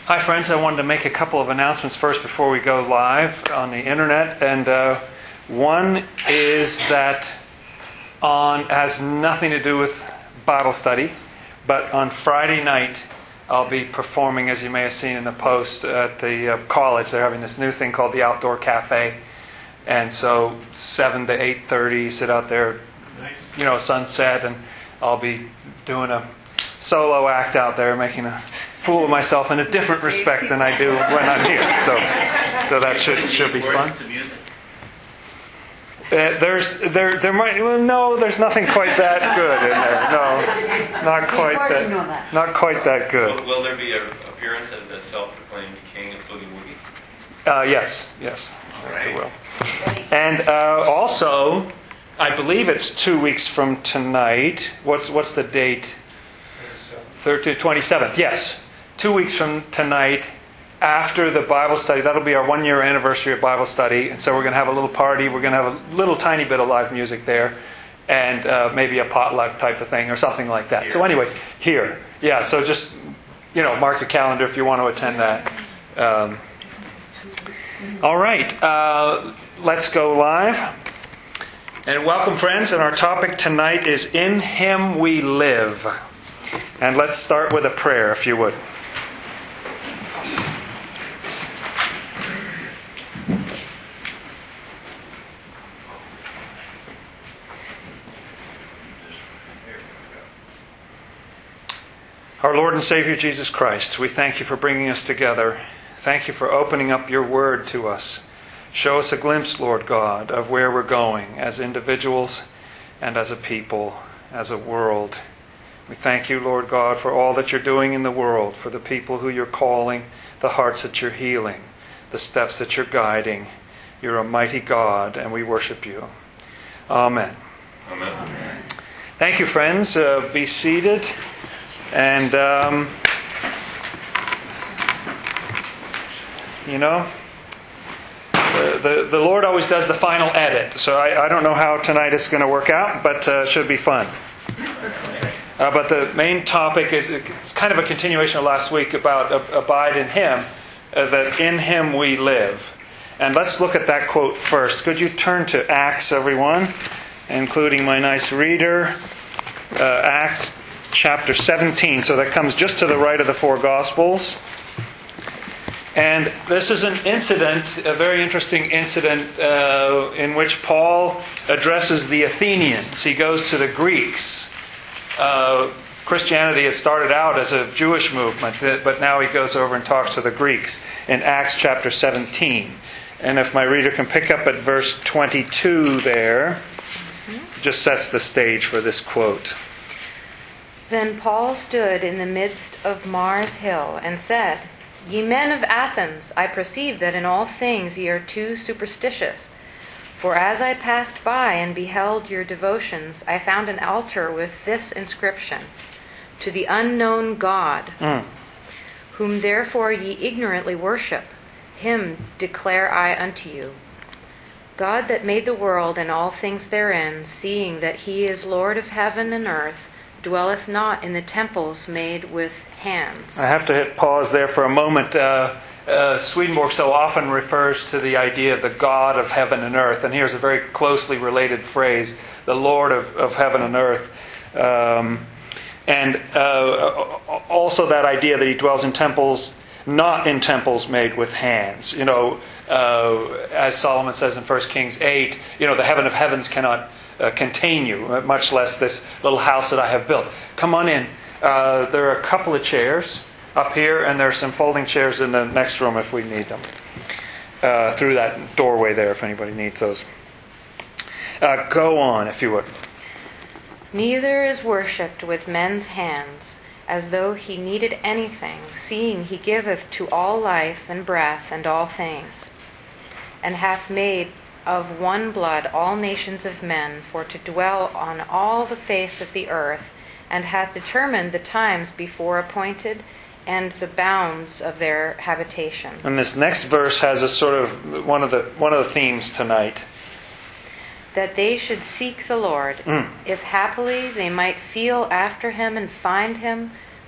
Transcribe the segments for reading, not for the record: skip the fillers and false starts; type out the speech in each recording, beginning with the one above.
Hi friends, I wanted to make a couple of announcements first before we go live on the internet. And one is that has nothing to do with Bible study, but on Friday night I'll be performing, as you may have seen in the post, at the college. They're having this new thing called the Outdoor Cafe. And so 7 to 8:30, sit out there, sunset, and I'll be doing a solo act out there, making a fool of myself in a different respect than I do when I'm here. So that should be fun. There's nothing quite that good in there. No, not quite that good. Will there be an appearance of the self-proclaimed king, including Woody? Yes, there will. And also, I believe it's 2 weeks from tonight. What's the date? 27th. Yes, 2 weeks from tonight, after the Bible study. That'll be our 1-year anniversary of Bible study, and so we're going to have a little party. We're going to have a little tiny bit of live music there, and maybe a potluck type of thing or something like that. So anyway, here, yeah. So just mark your calendar if you want to attend that. All right, let's go live. And welcome, friends. And our topic tonight is "In Him We Live." And let's start with a prayer, if you would. Our Lord and Savior Jesus Christ, we thank you for bringing us together. Thank you for opening up your word to us. Show us a glimpse, Lord God, of where we're going as individuals and as a people, as a world. We thank you, Lord God, for all that you're doing in the world, for the people who you're calling, the hearts that you're healing, the steps that you're guiding. You're a mighty God, and we worship you. Amen. Amen. Thank you, friends. Be seated. And, the Lord always does the final edit. So I don't know how tonight is going to work out, but it should be fun. But the main topic is kind of a continuation of last week about abide in Him, that in Him we live. And let's look at that quote first. Could you turn to Acts, everyone, including my nice reader, Acts chapter 17. So that comes just to the right of the four Gospels. And this is an incident, a very interesting incident, in which Paul addresses the Athenians. He goes to the Greeks. Christianity had started out as a Jewish movement, but now he goes over and talks to the Greeks in Acts chapter 17. And if my reader can pick up at verse 22 there, it just sets the stage for this quote. Then Paul stood in the midst of Mars Hill and said, Ye men of Athens, I perceive that in all things ye are too superstitious. For as I passed by and beheld your devotions, I found an altar with this inscription, To the unknown God, whom therefore ye ignorantly worship, Him declare I unto you. God that made the world and all things therein, seeing that He is Lord of heaven and earth, dwelleth not in the temples made with hands. I have to hit pause there for a moment. Swedenborg so often refers to the idea of the God of heaven and earth. And here's a very closely related phrase, the Lord of heaven and earth. And also that idea that He dwells in temples, not in temples made with hands. As Solomon says in 1 Kings 8, the heaven of heavens cannot contain you, much less this little house that I have built. Come on in. There are a couple of chairs up here, and there are some folding chairs in the next room if we need them. Through that doorway there, if anybody needs those. Go on, if you would. Neither is worshipped with men's hands, as though He needed anything, seeing He giveth to all life and breath and all things, and hath made of one blood all nations of men, for to dwell on all the face of the earth, and hath determined the times before appointed, and the bounds of their habitation. And this next verse has a sort of one of the themes tonight. That they should seek the Lord, if happily they might feel after Him and find Him,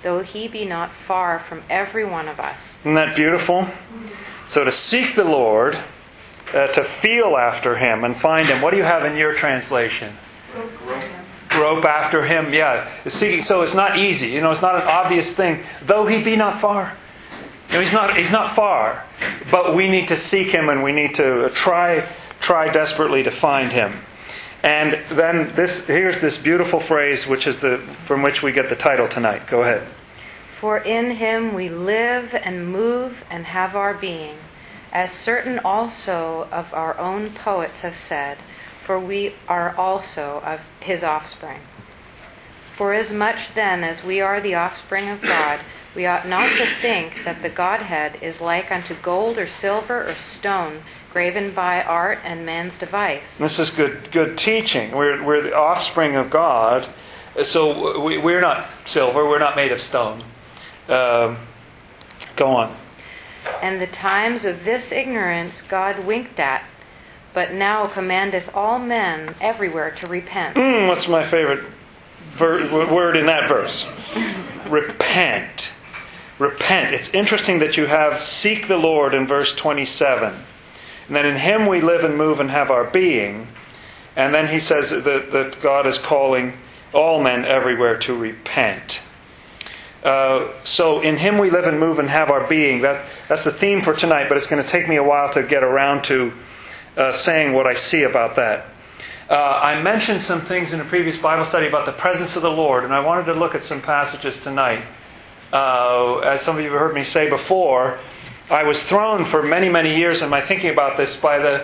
though he be not far from every one of us. Isn't that beautiful? So to seek the Lord, to feel after Him and find Him. What do you have in your translation? Grope after Him. Yeah. Seeking. So it's not easy. It's not an obvious thing. Though He be not far. He's not far. But we need to seek Him and we need to try desperately to find Him. And then here's this beautiful phrase from which we get the title tonight. Go ahead. For in Him we live and move and have our being, as certain also of our own poets have said, for we are also of His offspring. For as much then as we are the offspring of God, we ought not to think that the Godhead is like unto gold or silver or stone, graven by art and man's device. This is good teaching. We're the offspring of God, so we're not silver. We're not made of stone. Go on. And the times of this ignorance God winked at, but now commandeth all men everywhere to repent. What's my favorite word in that verse? Repent. Repent. It's interesting that you have seek the Lord in verse 27. And then in Him we live and move and have our being. And then he says that God is calling all men everywhere to repent. So in Him we live and move and have our being. That's the theme for tonight, but it's going to take me a while to get around to saying what I see about that. I mentioned some things in a previous Bible study about the presence of the Lord, and I wanted to look at some passages tonight. As some of you have heard me say before, I was thrown for many, many years in my thinking about this by the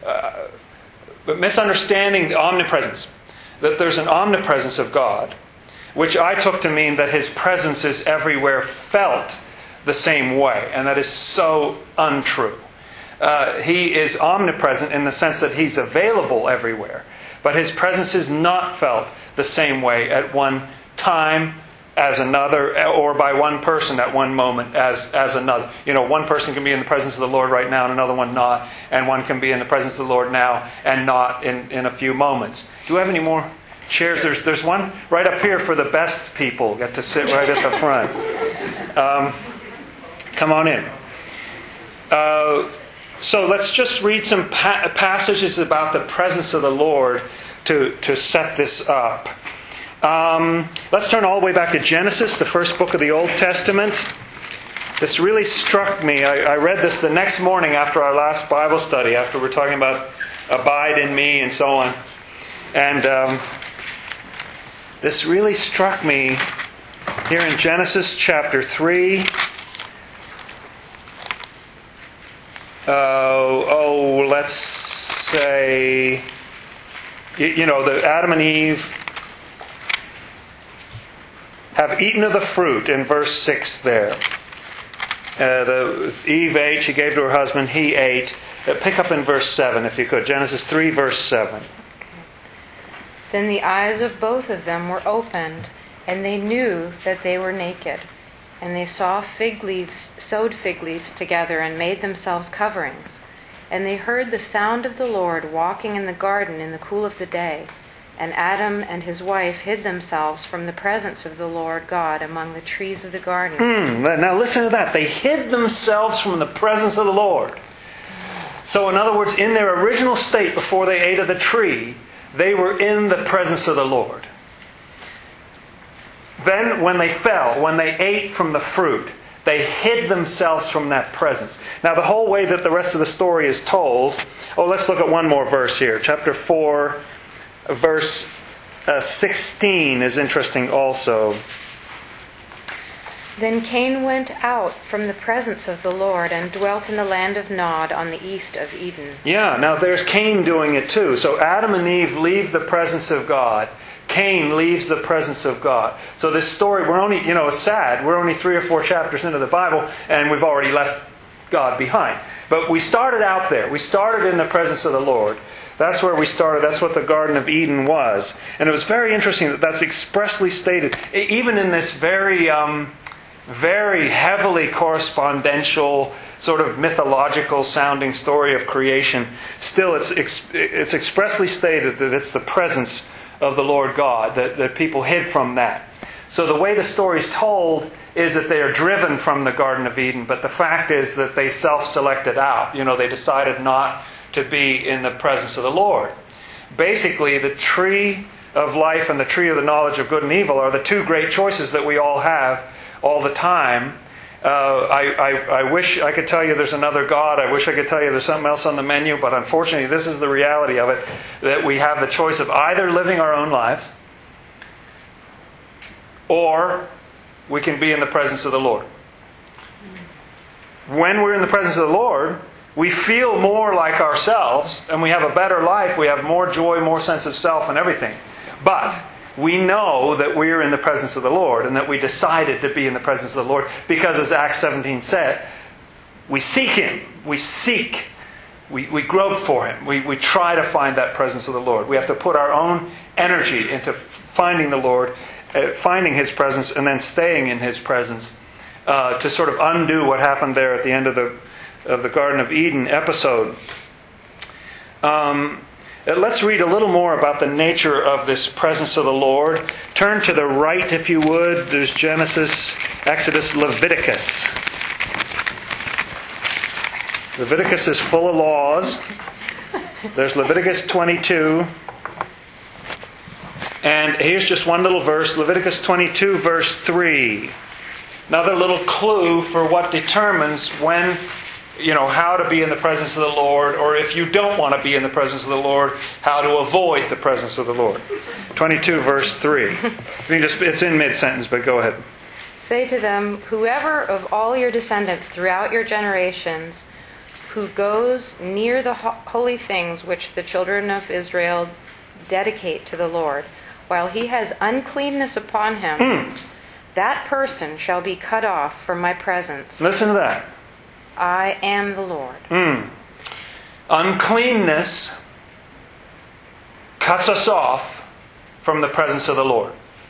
misunderstanding the omnipresence. That there's an omnipresence of God, which I took to mean that His presence is everywhere felt the same way. And that is so untrue. He is omnipresent in the sense that He's available everywhere. But His presence is not felt the same way at one time as another, or by one person at one moment as another. One person can be in the presence of the Lord right now and another one not. And one can be in the presence of the Lord now and not in a few moments. Do you have any more chairs? There's one right up here for the best people. Get to sit right at the front. Come on in. So let's just read some passages about the presence of the Lord to set this up. Let's turn all the way back to Genesis, the first book of the Old Testament. This really struck me. I read this the next morning after our last Bible study, after we're talking about abide in me and so on. And this really struck me here in Genesis chapter 3. Let's say, the Adam and Eve have eaten of the fruit in verse 6 there. Eve ate, she gave to her husband, he ate. Pick up in verse 7 if you could. Genesis 3 verse 7. Okay. Then the eyes of both of them were opened, and they knew that they were naked. And they sewed fig leaves together and made themselves coverings. And they heard the sound of the Lord walking in the garden in the cool of the day. And Adam and his wife hid themselves from the presence of the Lord God among the trees of the garden. Now listen to that. They hid themselves from the presence of the Lord. So in other words, in their original state before they ate of the tree, they were in the presence of the Lord. Then when they fell, when they ate from the fruit, they hid themselves from that presence. Now the whole way that the rest of the story is told, let's look at one more verse here. Chapter 4, verse 16 is interesting also. Then Cain went out from the presence of the Lord and dwelt in the land of Nod on the east of Eden. Yeah, now there's Cain doing it too. So Adam and Eve leave the presence of God. Cain leaves the presence of God. So this story, we're only, it's sad. We're only 3 or 4 chapters into the Bible and we've already left God behind. But we started out there. We started in the presence of the Lord. That's where we started. That's what the Garden of Eden was. And it was very interesting that that's expressly stated. Even in this very heavily correspondential, sort of mythological sounding story of creation, still it's expressly stated that it's the presence of the Lord God, that people hid from that. So the way the story is told is that they are driven from the Garden of Eden, but the fact is that they self-selected out. They decided not to be in the presence of the Lord. Basically, the tree of life and the tree of the knowledge of good and evil are the two great choices that we all have all the time. I wish I could tell you there's another God. I wish I could tell you there's something else on the menu, but unfortunately this is the reality of it, that we have the choice of either living our own lives or we can be in the presence of the Lord. When we're in the presence of the Lord, we feel more like ourselves and we have a better life. We have more joy, more sense of self and everything. But we know that we're in the presence of the Lord and that we decided to be in the presence of the Lord because, as Acts 17 said, we seek Him. We seek. We grope for Him. We try to find that presence of the Lord. We have to put our own energy into finding the Lord, finding His presence, and then staying in His presence to sort of undo what happened there at the end of the Garden of Eden episode. Let's read a little more about the nature of this presence of the Lord. Turn to the right, if you would. There's Genesis, Exodus, Leviticus. Leviticus is full of laws. There's Leviticus 22. And here's just one little verse, Leviticus 22, verse 3. Another little clue for what determines when, how to be in the presence of the Lord, or if you don't want to be in the presence of the Lord, how to avoid the presence of the Lord. 22, verse 3. It's in mid-sentence, but go ahead. Say to them, whoever of all your descendants throughout your generations who goes near the holy things which the children of Israel dedicate to the Lord, while he has uncleanness upon him, that person shall be cut off from my presence. Listen to that. I am the Lord. Uncleanness cuts us off from the presence of the Lord.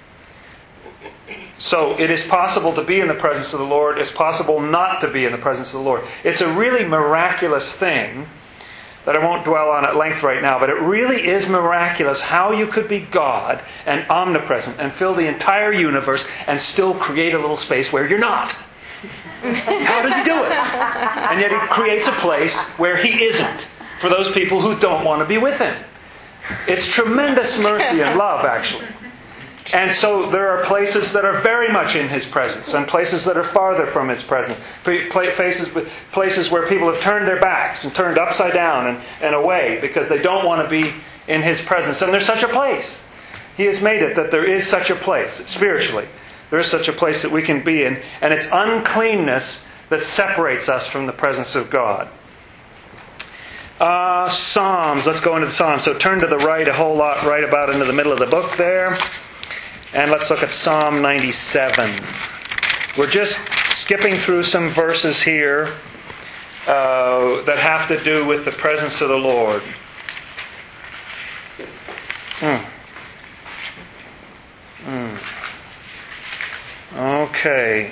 So it is possible to be in the presence of the Lord. It's possible not to be in the presence of the Lord. It's a really miraculous thing that I won't dwell on at length right now, but it really is miraculous how you could be God and omnipresent and fill the entire universe and still create a little space where you're not. How does He do it? And yet He creates a place where He isn't for those people who don't want to be with Him. It's tremendous mercy and love, actually. And so there are places that are very much in His presence and places that are farther from His presence. Places where people have turned their backs and turned upside down and away because they don't want to be in His presence. And there's such a place. He has made it that there is such a place spiritually. There is such a place that we can be in. And it's uncleanness that separates us from the presence of God. Psalms. Let's go into the Psalms. So turn to the right a whole lot, right about into the middle of the book there. And let's look at Psalm 97. We're just skipping through some verses here that have to do with the presence of the Lord. Okay.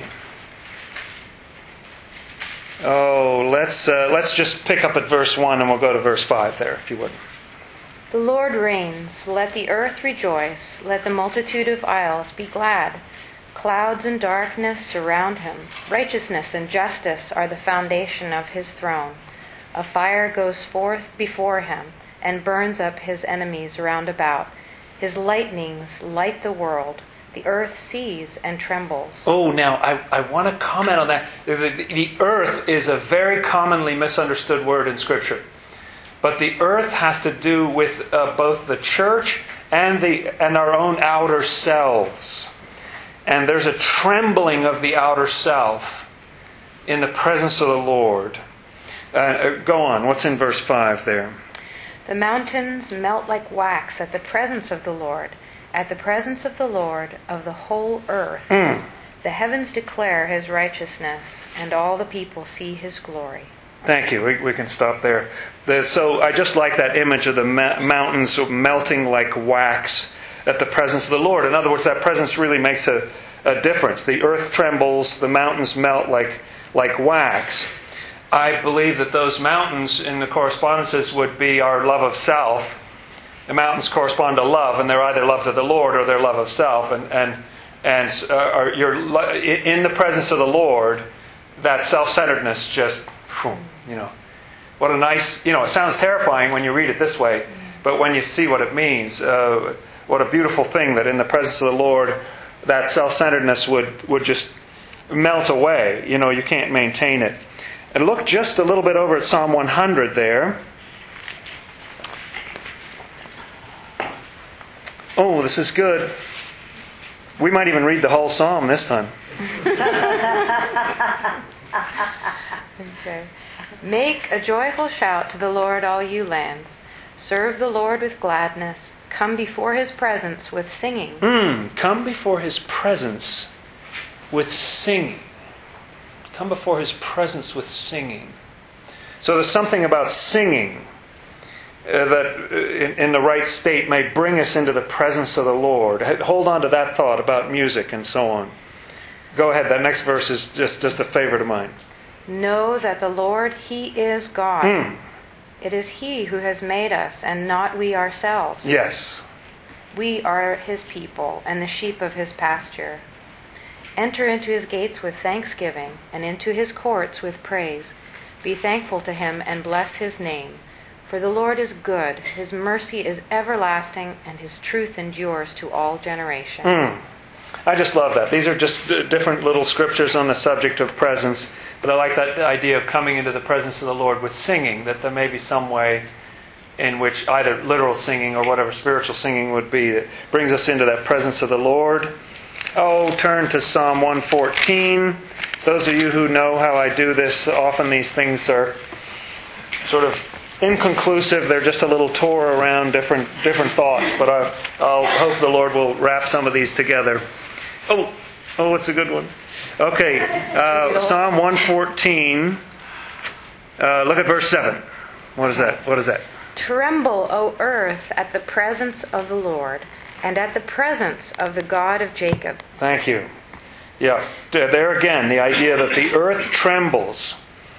Let's just pick up at verse 1 and we'll go to verse 5 there, if you would. The Lord reigns. Let the earth rejoice. Let the multitude of isles be glad. Clouds and darkness surround Him. Righteousness and justice are the foundation of His throne. A fire goes forth before Him and burns up His enemies round about. His lightnings light the world. The earth sees and trembles. Oh, now, I want to comment on that. The earth is a very commonly misunderstood word in Scripture. But the earth has to do with both the church and our own outer selves. And there's a trembling of the outer self in the presence of the Lord. Go on. What's in verse 5 there? The mountains melt like wax at the presence of the Lord. At the presence of the Lord of the whole earth. The heavens declare His righteousness, and all the people see His glory. Thank you. We can stop there. So I just like that image of the mountains melting like wax at the presence of the Lord. In other words, that presence really makes a difference. The earth trembles, the mountains melt like wax. I believe that those mountains in the correspondences would be our love of self. The mountains correspond to love, and they're either love to the Lord or they're love of self. And and you're in the presence of the Lord, that self-centeredness just, what a nice, it sounds terrifying when you read it this way, but when you see what it means, what a beautiful thing that in the presence of the Lord, that self-centeredness would just melt away. You can't maintain it. And look just a little bit over at Psalm 100 there. Oh, this is good. We might even read the whole psalm this time. Okay. Make a joyful shout to the Lord, all you lands. Serve the Lord with gladness. Come before His presence with singing. Come before His presence with singing. Come before His presence with singing. So there's something about singing that in the right state may bring us into the presence of the Lord. Hold on to that thought about music and so on. Go ahead. That next verse is just a favorite of mine. Know that the Lord, He is God. It is He who has made us, and not we ourselves. Yes. We are His people, and the sheep of His pasture. Enter into His gates with thanksgiving, and into His courts with praise. Be thankful to Him, and bless His name. For the Lord is good, His mercy is everlasting, and His truth endures to all generations. I just love that. These are just different little scriptures on the subject of presence. But I like that idea of coming into the presence of the Lord with singing, that there may be some way in which either literal singing or whatever spiritual singing would be that brings us into that presence of the Lord. Oh, turn to Psalm 114. Those of you who know how I do this, often these things are sort of inconclusive. They're just a little tour around different thoughts. But I'll hope the Lord will wrap some of these together. Oh, it's a good one. Okay, Psalm 114. Look at verse 7. What is that? Tremble, O earth, at the presence of the Lord, and at the presence of the God of Jacob. Thank you. Yeah, there again, the idea that the earth trembles.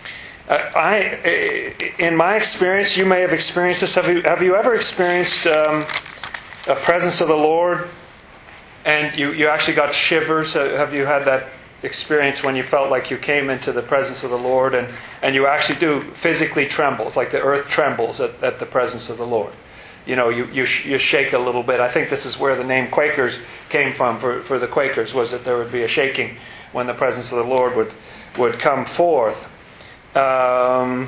In my experience, you may have experienced this. Have you ever experienced a presence of the Lord and you actually got shivers? Have you had that experience when you felt like you came into the presence of the Lord and you actually do physically tremble? It's like the earth trembles at the presence of the Lord. You shake a little bit. I think this is where the name Quakers came from for the Quakers, was that there would be a shaking when the presence of the Lord would come forth. When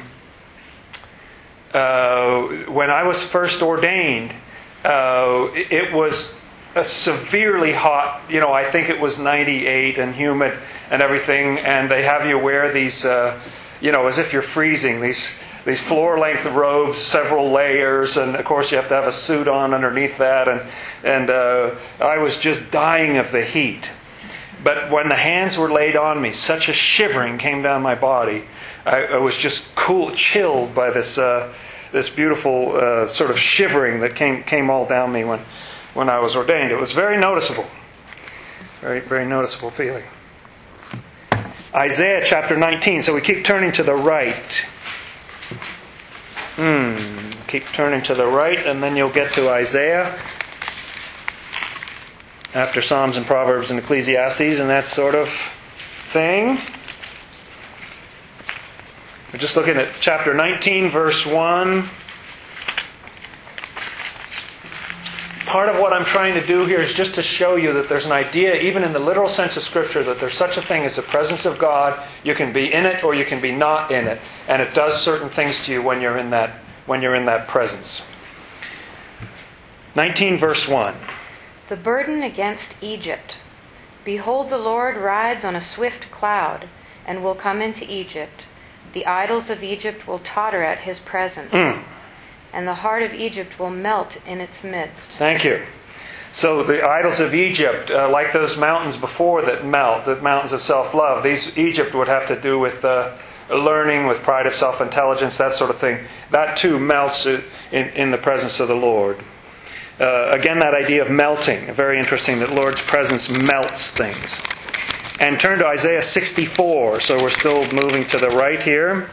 I was first ordained, it was a severely hot, I think it was 98 and humid and everything, and they have you wear these, as if you're freezing, these floor-length robes, several layers, and of course you have to have a suit on underneath that, and I was just dying of the heat. But when the hands were laid on me, such a shivering came down my body. I was just chilled by this beautiful sort of shivering that came all down me when I was ordained. It was very noticeable. Very, very noticeable feeling. Isaiah chapter 19. So we keep turning to the right. Keep turning to the right, and then you'll get to Isaiah. After Psalms and Proverbs and Ecclesiastes and that sort of thing. We're just looking at chapter 19, verse 1. Part of what I'm trying to do here is just to show you that there's an idea, even in the literal sense of Scripture, that there's such a thing as the presence of God. You can be in it or you can be not in it. And it does certain things to you when you're in that presence. 19, verse 1. The burden against Egypt. Behold, the Lord rides on a swift cloud, and will come into Egypt. The idols of Egypt will totter at His presence, and the heart of Egypt will melt in its midst. Thank you. So the idols of Egypt, like those mountains before that melt, the mountains of self-love, Egypt would have to do with learning, with pride of self-intelligence, that sort of thing. That too melts in the presence of the Lord. Again, that idea of melting, very interesting, that Lord's presence melts things. And turn to Isaiah 64. So we're still moving to the right here.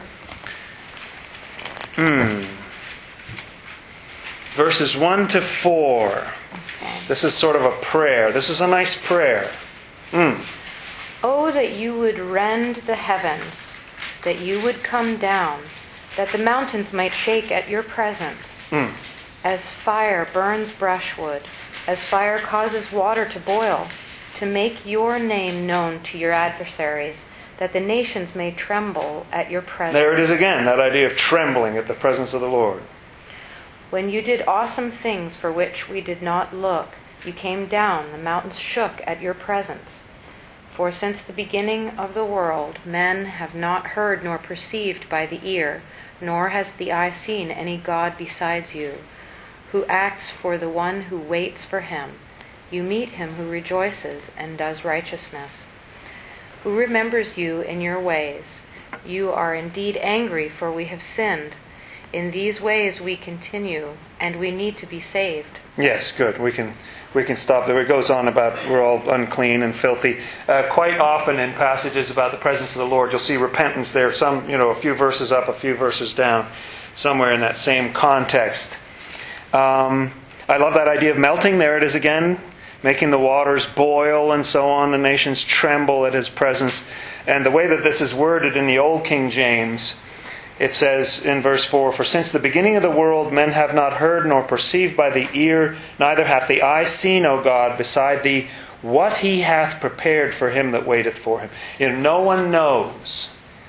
Verses 1 to 4. This is sort of a prayer. This is a nice prayer. Oh, that you would rend the heavens, that you would come down, that the mountains might shake at your presence. As fire burns brushwood, as fire causes water to boil, to make your name known to your adversaries, that the nations may tremble at your presence. There it is again, that idea of trembling at the presence of the Lord. When you did awesome things for which we did not look, you came down, the mountains shook at your presence. For since the beginning of the world, men have not heard nor perceived by the ear, nor has the eye seen any God besides you, who acts for the one who waits for him. You meet him who rejoices and does righteousness, who remembers you in your ways. You are indeed angry, for we have sinned. In these ways we continue, and we need to be saved. Yes, good. We can stop there. It goes on about we're all unclean and filthy. Quite often in passages about the presence of the Lord, you'll see repentance there. Some, a few verses up, a few verses down, somewhere in that same context. I love that idea of melting. There it is again. Making the waters boil and so on. The nations tremble at His presence. And the way that this is worded in the Old King James, it says in verse 4, For since the beginning of the world men have not heard nor perceived by the ear, neither hath the eye seen, O God, beside Thee, what He hath prepared for him that waiteth for Him. No one knows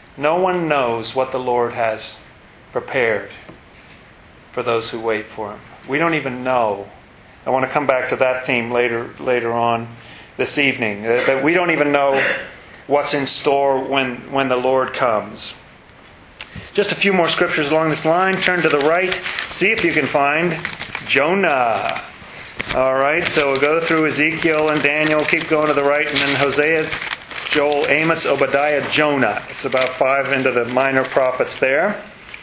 what the Lord has prepared for those who wait for Him. We don't even know. I want to come back to that theme later on this evening. That we don't even know what's in store when the Lord comes. Just a few more scriptures along this line. Turn to the right. See if you can find Jonah. All right, so we'll go through Ezekiel and Daniel. Keep going to the right. And then Hosea, Joel, Amos, Obadiah, Jonah. It's about 5 into the minor prophets there.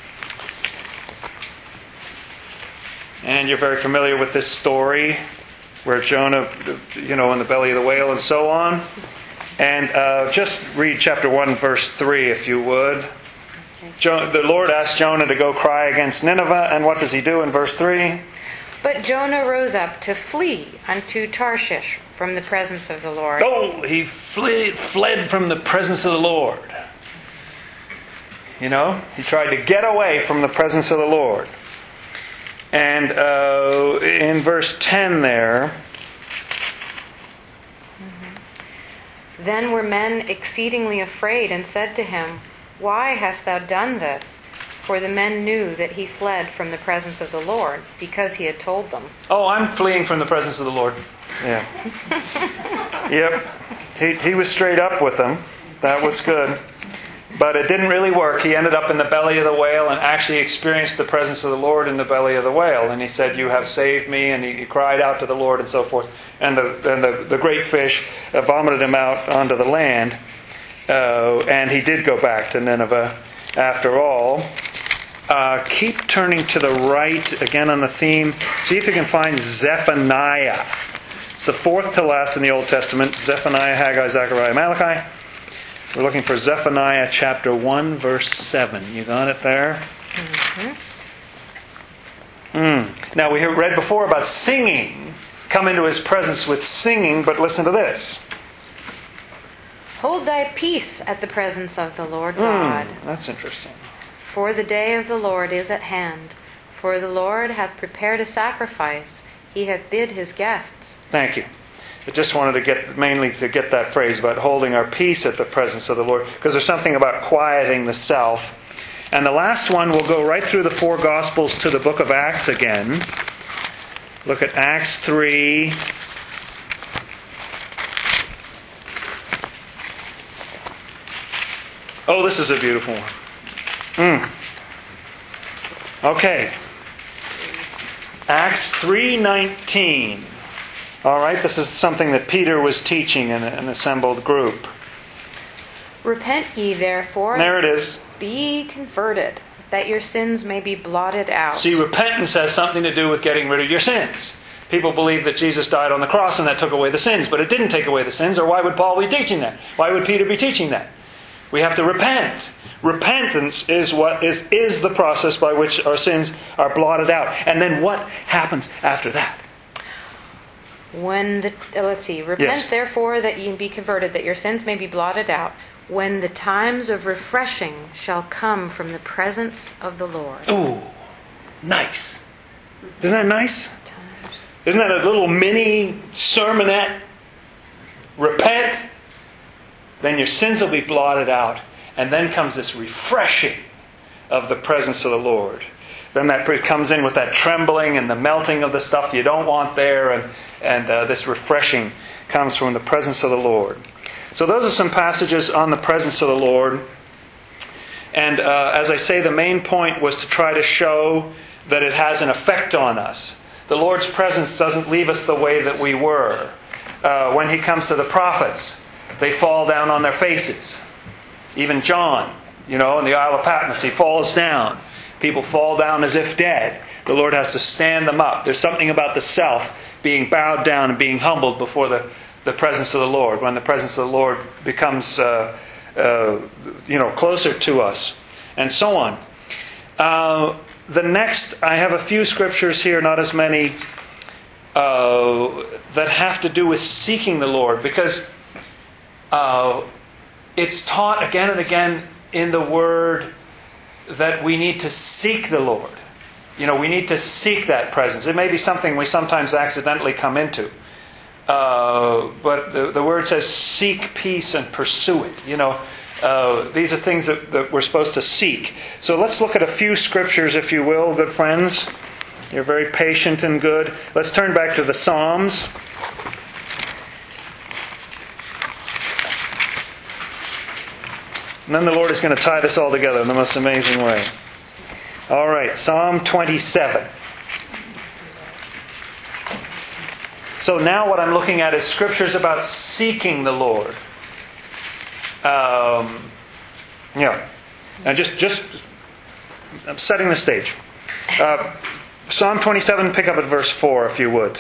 And you're very familiar with this story where Jonah, in the belly of the whale and so on. And just read chapter 1, verse 3, if you would. The Lord asked Jonah to go cry against Nineveh, and what does he do in verse 3? But Jonah rose up to flee unto Tarshish from the presence of the Lord. Oh, he fled from the presence of the Lord. He tried to get away from the presence of the Lord. And in verse 10 there, Then were men exceedingly afraid and said to him, Why hast thou done this? For the men knew that he fled from the presence of the Lord, because he had told them. Oh, I'm fleeing from the presence of the Lord. Yeah. Yep. He was straight up with them. That was good. But it didn't really work. He ended up in the belly of the whale and actually experienced the presence of the Lord in the belly of the whale. And he said, You have saved me. And he cried out to the Lord and so forth. And the great fish vomited him out onto the land. And he did go back to Nineveh after all. Keep turning to the right, again on the theme. See if you can find Zephaniah. It's the 4th to last in the Old Testament. Zephaniah, Haggai, Zechariah, Malachi. We're looking for Zephaniah chapter 1, verse 7. You got it there? Now, we read before about singing. Come into His presence with singing, but listen to this. Hold thy peace at the presence of the Lord God. That's interesting. For the day of the Lord is at hand. For the Lord hath prepared a sacrifice. He hath bid His guests. Thank you. I just wanted to get that phrase about holding our peace at the presence of the Lord, because there's something about quieting the self. And the last one, we'll go right through the 4 Gospels to the book of Acts again. Look at Acts 3. Oh, this is a beautiful one. Okay. Acts 3:19. All right, this is something that Peter was teaching in an assembled group. Repent ye therefore. There it is. Be converted, that your sins may be blotted out. See, repentance has something to do with getting rid of your sins. People believe that Jesus died on the cross and that took away the sins, but it didn't take away the sins, or why would Paul be teaching that? Why would Peter be teaching that? We have to repent. Repentance is the process by which our sins are blotted out. And then what happens after that? Repent Yes. therefore that ye be converted, that your sins may be blotted out, when the times of refreshing shall come from the presence of the Lord. Ooh, nice. Isn't that nice? Isn't that a little mini sermonette? Repent, then your sins will be blotted out, and then comes this refreshing of the presence of the Lord. Then that comes in with that trembling and the melting of the stuff you don't want there, and this refreshing comes from the presence of the Lord. So those are some passages on the presence of the Lord. And as I say, the main point was to try to show that it has an effect on us. The Lord's presence doesn't leave us the way that we were. When He comes to the prophets, they fall down on their faces. Even John, in the Isle of Patmos, he falls down. People fall down as if dead. The Lord has to stand them up. There's something about the self being bowed down and being humbled before the presence of the Lord. When the presence of the Lord becomes closer to us, and so on. The next, I have a few scriptures here, not as many, that have to do with seeking the Lord, because it's taught again and again in the Word that we need to seek the Lord. We need to seek that presence. It may be something we sometimes accidentally come into. But the Word says, seek peace and pursue it. These are things that we're supposed to seek. So let's look at a few scriptures, if you will, good friends. You're very patient and good. Let's turn back to the Psalms. And then the Lord is going to tie this all together in the most amazing way. All right, Psalm 27. So now what I'm looking at is scriptures about seeking the Lord. And just I'm setting the stage. Psalm 27, pick up at verse 4, if you would.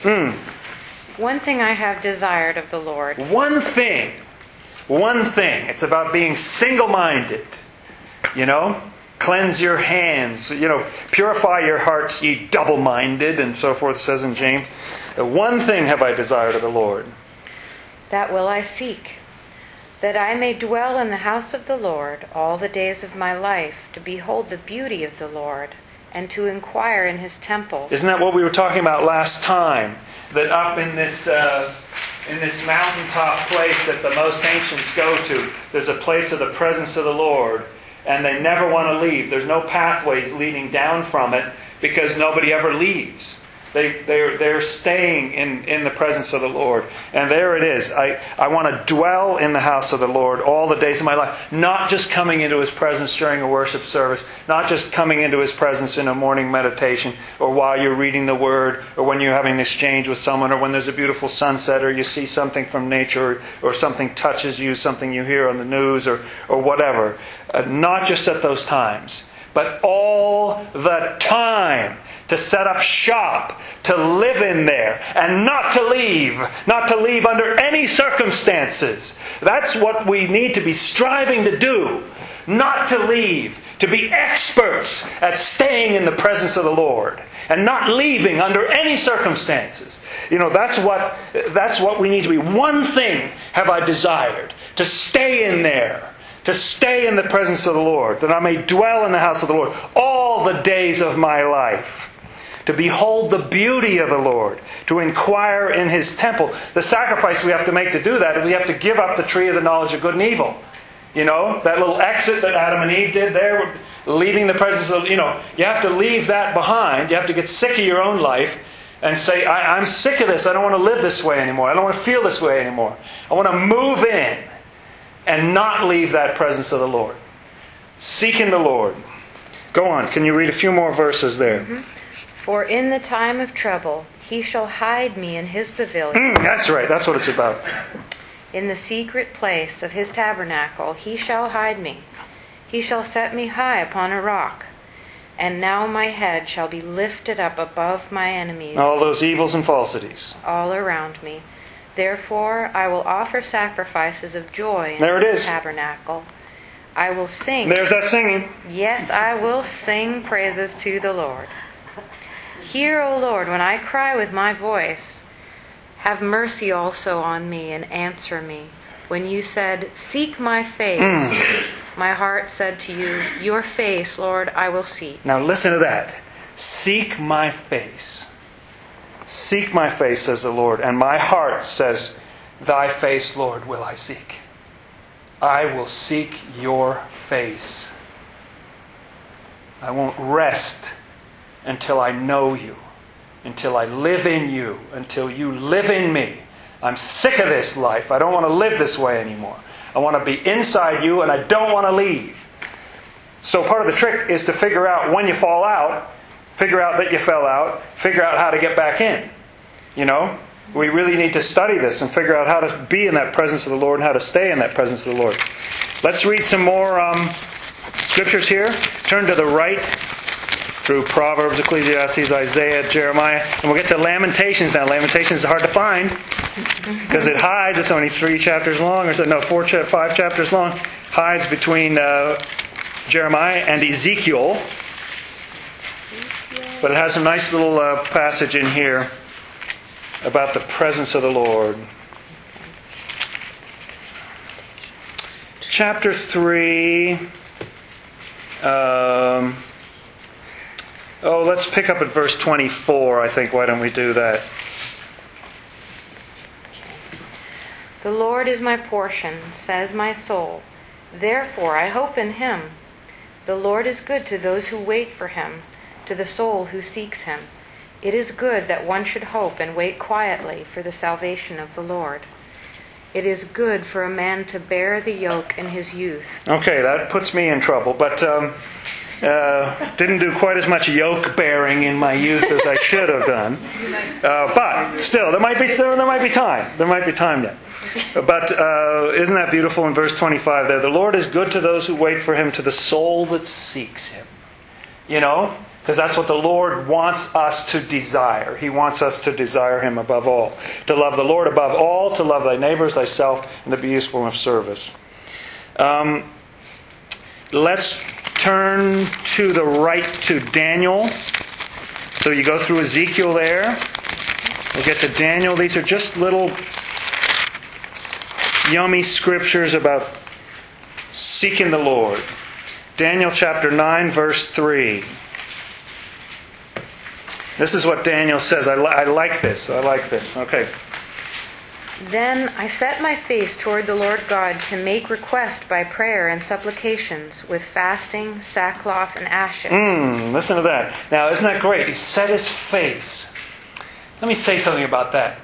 One thing I have desired of the Lord. One thing. It's about being single-minded. Cleanse your hands. Purify your hearts, ye double-minded, and so forth, says in James. One thing have I desired of the Lord. That will I seek, that I may dwell in the house of the Lord all the days of my life, to behold the beauty of the Lord, and to inquire in His temple. Isn't that what we were talking about last time? That up in this mountaintop place that the most ancients go to, there's a place of the presence of the Lord, and they never want to leave. There's no pathways leading down from it because nobody ever leaves. They're staying in the presence of the Lord. And there it is. I want to dwell in the house of the Lord all the days of my life. Not just coming into His presence during a worship service. Not just coming into His presence in a morning meditation, or while you're reading the Word, or when you're having an exchange with someone, or when there's a beautiful sunset, or you see something from nature, or something touches you, something you hear on the news, or whatever. Not just at those times, but all the time. To set up shop, to live in there, and not to leave under any circumstances. That's what we need to be striving to do. Not to leave, to be experts at staying in the presence of the Lord, and not leaving under any circumstances. That's what we need to be. One thing have I desired, to stay in there. To stay in the presence of the Lord, that I may dwell in the house of the Lord all the days of my life. To behold the beauty of the Lord, to inquire in His temple. The sacrifice we have to make to do that is we have to give up the tree of the knowledge of good and evil. That little exit that Adam and Eve did there, leaving the presence of, you have to leave that behind. You have to get sick of your own life and say, I'm sick of this. I don't want to live this way anymore. I don't want to feel this way anymore. I want to move in and not leave that presence of the Lord. Seeking the Lord. Go on. Can you read a few more verses there? For in the time of trouble He shall hide me in His pavilion. That's right. That's what it's about. In the secret place of His tabernacle He shall hide me. He shall set me high upon a rock. And now my head shall be lifted up above my enemies. All those evils and falsities. All around me. Therefore I will offer sacrifices of joy in there it His is. tabernacle. I will sing. There's that singing. Yes, I will sing praises to the Lord. Hear, O Lord, when I cry with my voice. Have mercy also on me and answer me. When you said, seek my face, my heart said to you, your face, Lord, I will seek. Now listen to that. Seek my face. Seek my face, says the Lord. And my heart says, thy face, Lord, will I seek. I will seek your face. I won't rest until I know you, until I live in you, until you live in me. I'm sick of this life. I don't want to live this way anymore. I want to be inside you and I don't want to leave. So part of the trick is to figure out when you fall out, figure out that you fell out, figure out how to get back in. You know? We really need to study this and figure out how to be in that presence of the Lord and how to stay in that presence of the Lord. Let's read some more scriptures here. Turn to the right through Proverbs, Ecclesiastes, Isaiah, Jeremiah. And we'll get to Lamentations now. Lamentations is hard to find because it hides. It's only 5 chapters long. Hides between Jeremiah and Ezekiel. But it has a nice little passage in here about the presence of the Lord. Chapter 3. Let's pick up at verse 24, I think. Why don't we do that? The Lord is my portion, says my soul. Therefore I hope in Him. The Lord is good to those who wait for Him, to the soul who seeks Him. It is good that one should hope and wait quietly for the salvation of the Lord. It is good for a man to bear the yoke in his youth. Okay, that puts me in trouble, but didn't do quite as much yoke bearing in my youth as I should have done. But still, there might be time. There might be time yet. But isn't that beautiful in verse 25 there? The Lord is good to those who wait for Him, to the soul that seeks Him. You know? Because that's what the Lord wants us to desire. He wants us to desire Him above all. To love the Lord above all, to love thy neighbors, thyself, and to be useful of service. Let's turn to the right to Daniel. So you go through Ezekiel there. We'll get to Daniel. These are just little yummy scriptures about seeking the Lord. Daniel chapter 9, verse 3. This is what Daniel says. I like this. Okay. Then I set my face toward the Lord God to make request by prayer and supplications with fasting, sackcloth, and ashes. Listen to that. Now, isn't that great? He set his face. Let me say something about that.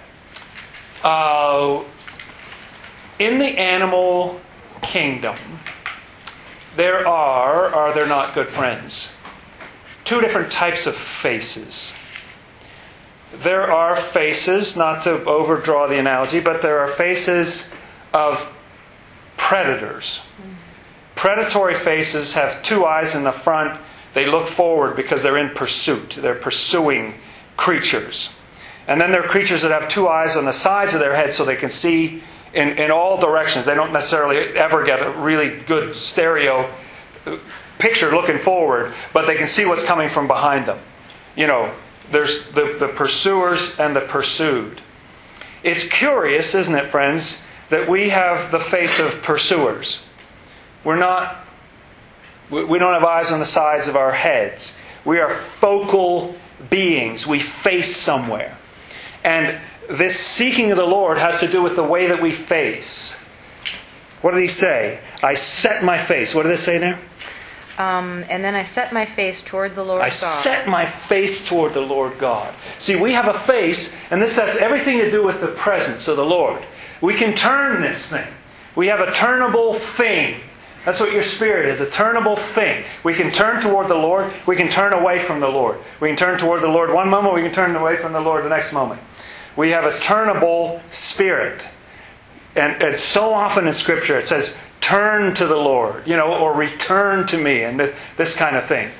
In the animal kingdom, there are there not, good friends? 2 different types of faces. There are faces, not to overdraw the analogy, but there are faces of predators. Predatory faces have 2 eyes in the front. They look forward because they're in pursuit. They're pursuing creatures. And then there are creatures that have 2 eyes on the sides of their head so they can see in all directions. They don't necessarily ever get a really good stereo picture looking forward, but they can see what's coming from behind them. You know, there's the pursuers and the pursued. It's curious, isn't it, friends, that we have the face of pursuers. We don't have eyes on the sides of our heads. We are focal beings. We face somewhere. And this seeking of the Lord has to do with the way that we face. What did He say? I set my face. What did it say there? And then I set my face toward the Lord God. I set my face toward the Lord God. See, we have a face, and this has everything to do with the presence of the Lord. We can turn this thing. We have a turnable thing. That's what your spirit is, a turnable thing. We can turn toward the Lord. We can turn away from the Lord. We can turn toward the Lord one moment. We can turn away from the Lord the next moment. We have a turnable spirit. And so often in Scripture it says, turn to the Lord, or return to me, and this kind of thing.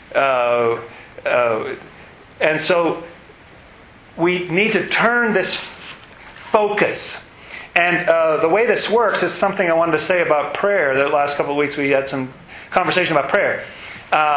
And so we need to turn this focus. And the way this works is something I wanted to say about prayer. The last couple of weeks we had some conversation about prayer.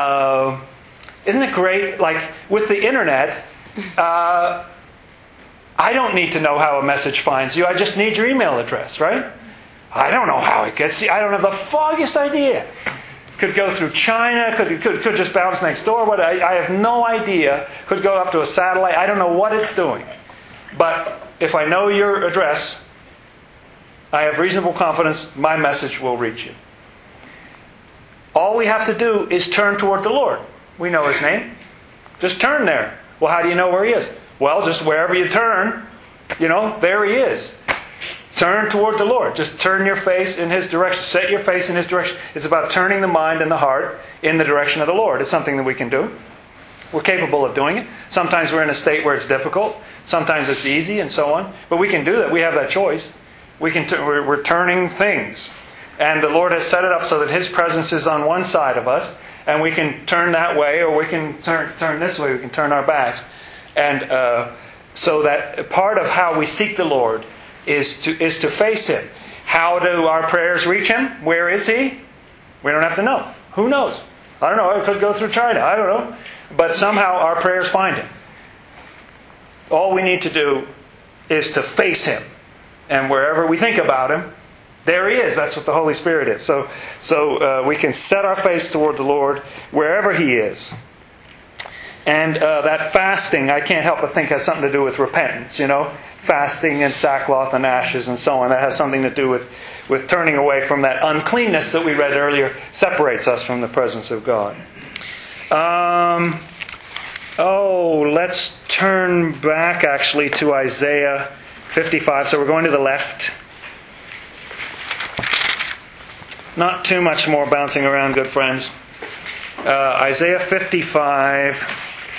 Isn't it great? Like with the internet, I don't need to know how a message finds you. I just need your email address, right? I don't know how it gets you. I don't have the foggiest idea. Could go through China. Could just bounce next door. What I have no idea. Could go up to a satellite. I don't know what it's doing. But if I know your address, I have reasonable confidence my message will reach you. All we have to do is turn toward the Lord. We know His name. Just turn there. Well, how do you know where He is? Well, just wherever you turn, there He is. Turn toward the Lord. Just turn your face in His direction. Set your face in His direction. It's about turning the mind and the heart in the direction of the Lord. It's something that we can do. We're capable of doing it. Sometimes we're in a state where it's difficult. Sometimes it's easy and so on. But we can do that. We have that choice. We're turning things. And the Lord has set it up so that His presence is on one side of us. And we can turn that way, or we can turn this way. We can turn our backs. And so that part of how we seek the Lord is to face Him. How do our prayers reach Him? Where is He? We don't have to know. Who knows? I don't know. It could go through China. I don't know. But somehow our prayers find Him. All we need to do is to face Him. And wherever we think about Him, there He is. That's what the Holy Spirit is. So we can set our face toward the Lord wherever He is. And that fasting, I can't help but think, has something to do with repentance, Fasting and sackcloth and ashes and so on. That has something to do with turning away from that uncleanness that we read earlier, separates us from the presence of God. Let's turn back actually to Isaiah 55. So we're going to the left. Not too much more bouncing around, good friends. Isaiah 55.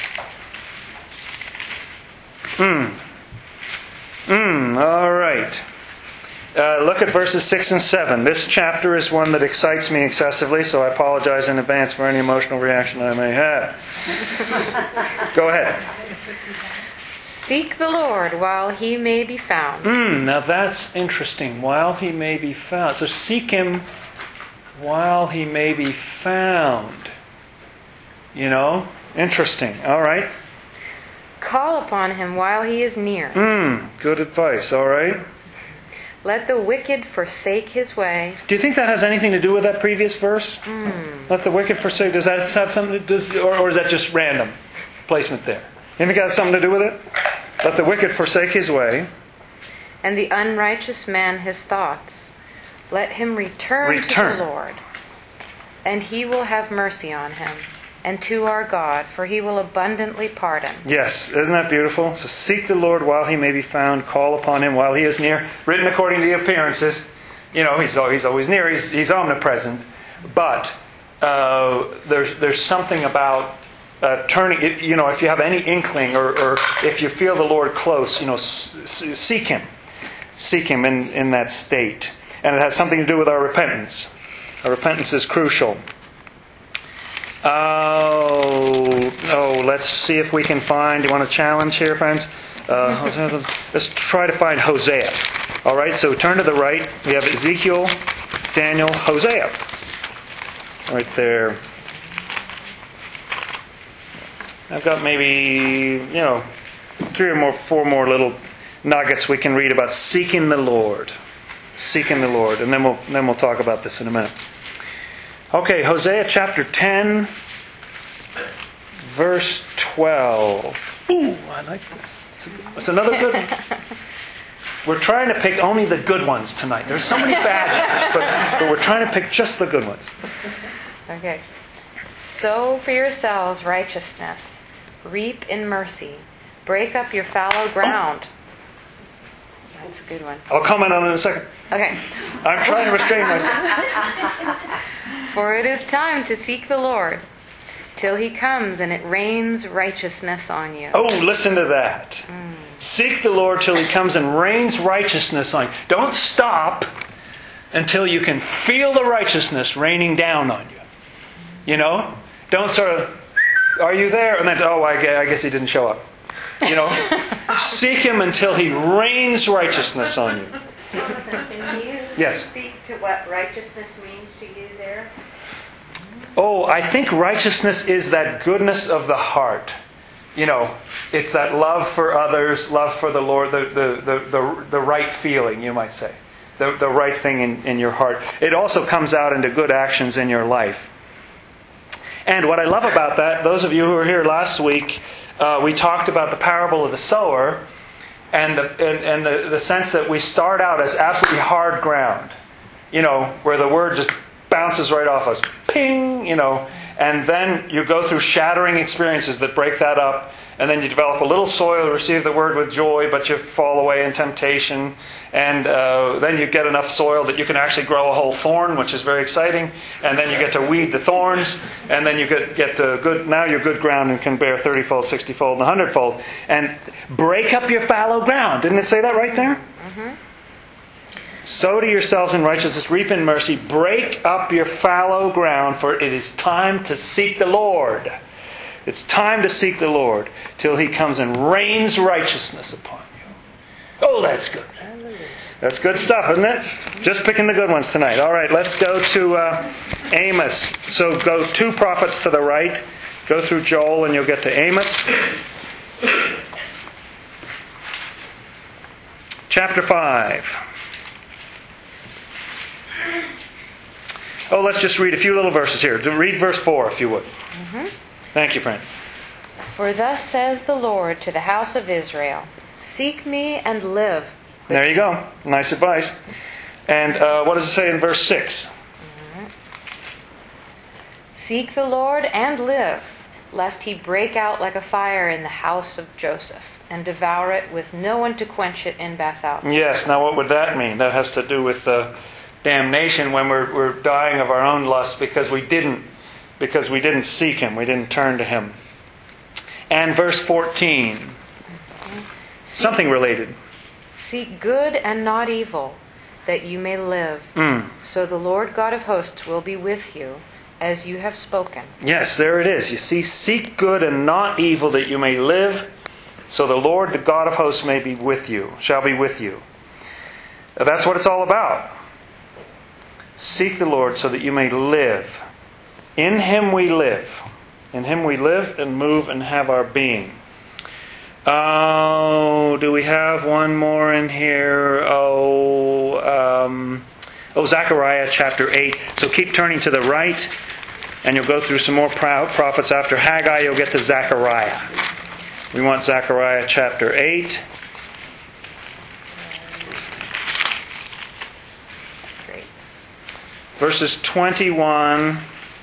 All right. Look at verses 6 and 7. This chapter is one that excites me excessively, so I apologize in advance for any emotional reaction I may have. Go ahead. Seek the Lord while He may be found. Now that's interesting. While He may be found. So seek Him while He may be found. Interesting. All right. Call upon Him while He is near. Good advice. All right. Let the wicked forsake his way. Do you think that has anything to do with that previous verse? Let the wicked forsake. Does that have something to do, or is that just random placement there? You think that has something to do with it? Let the wicked forsake his way. And the unrighteous man his thoughts. Let him return to the Lord. And He will have mercy on him. And to our God, for He will abundantly pardon. Yes, isn't that beautiful? So seek the Lord while He may be found. Call upon Him while He is near. Written according to the appearances. He's always near. He's omnipresent. But there's something about turning. If you have any inkling, or if you feel the Lord close, seek Him. Seek Him in that state. And it has something to do with our repentance. Our repentance is crucial. Let's see if we can find. Do you want a challenge here, friends? Let's try to find Hosea. All right, so turn to the right. We have Ezekiel, Daniel, Hosea. Right there. I've got maybe, 3 or 4 more little nuggets we can read about seeking the Lord. Seeking the Lord. And then we'll talk about this in a minute. Okay, Hosea chapter 10, verse 12. Ooh, I like this. It's another good one. We're trying to pick only the good ones tonight. There's so many bad ones, but we're trying to pick just the good ones. Okay. Sow for yourselves righteousness. Reap in mercy. Break up your fallow ground. That's a good one. I'll comment on it in a second. Okay. I'm trying to restrain myself. For it is time to seek the Lord till He comes and it rains righteousness on you. Oh, listen to that. Seek the Lord till He comes and rains righteousness on you. Don't stop until you can feel the righteousness raining down on you. Don't sort of, are you there? And then, I guess He didn't show up. Seek Him until He rains righteousness on you. Can you speak to what righteousness means to you there? I think righteousness is that goodness of the heart. it's that love for others, love for the Lord, the right feeling, you might say. The right thing in your heart. It also comes out into good actions in your life. And what I love about that, those of you who were here last week, we talked about the parable of the sower and the sense that we start out as absolutely hard ground, where the word just bounces right off us. Ping, and then you go through shattering experiences that break that up, and then you develop a little soil to receive the word with joy, but you fall away in temptation. And then you get enough soil that you can actually grow a whole thorn, which is very exciting. And then you get to weed the thorns. And then you get to good. Now you're good ground and can bear 30-fold, 60-fold, and 100-fold. And break up your fallow ground. Didn't it say that right there? Mm-hmm. Sow to yourselves in righteousness, reap in mercy. Break up your fallow ground, for it is time to seek the Lord. It's time to seek the Lord till He comes and rains righteousness upon you. Oh, that's good. That's good stuff, isn't it? Just picking the good ones tonight. All right, let's go to Amos. So go 2 prophets to the right. Go through Joel and you'll get to Amos. Chapter 5. Oh, let's just read a few little verses here. Read verse 4 if you would. Mm-hmm. Thank you, friend. For thus says the Lord to the house of Israel, seek me and live. There you go. Nice advice. And what does it say in verse 6? Mm-hmm. Seek the Lord and live, lest He break out like a fire in the house of Joseph, and devour it with no one to quench it in Bethel. Yes. Now what would that mean? That has to do with damnation when we're dying of our own lust because we didn't seek Him. We didn't turn to Him. And verse 14. Something related. Seek good and not evil, that you may live. So the Lord God of hosts will be with you, as you have spoken. Yes, there it is. You see, seek good and not evil, that you may live. So the Lord, the God of hosts, may be with you, shall be with you. That's what it's all about. Seek the Lord so that you may live. In Him we live. In Him we live and move and have our being. Oh, do we have one more in here? Zechariah chapter 8. So keep turning to the right, and you'll go through some more prophets. After Haggai, you'll get to Zechariah. We want Zechariah chapter 8. Great. Verses 21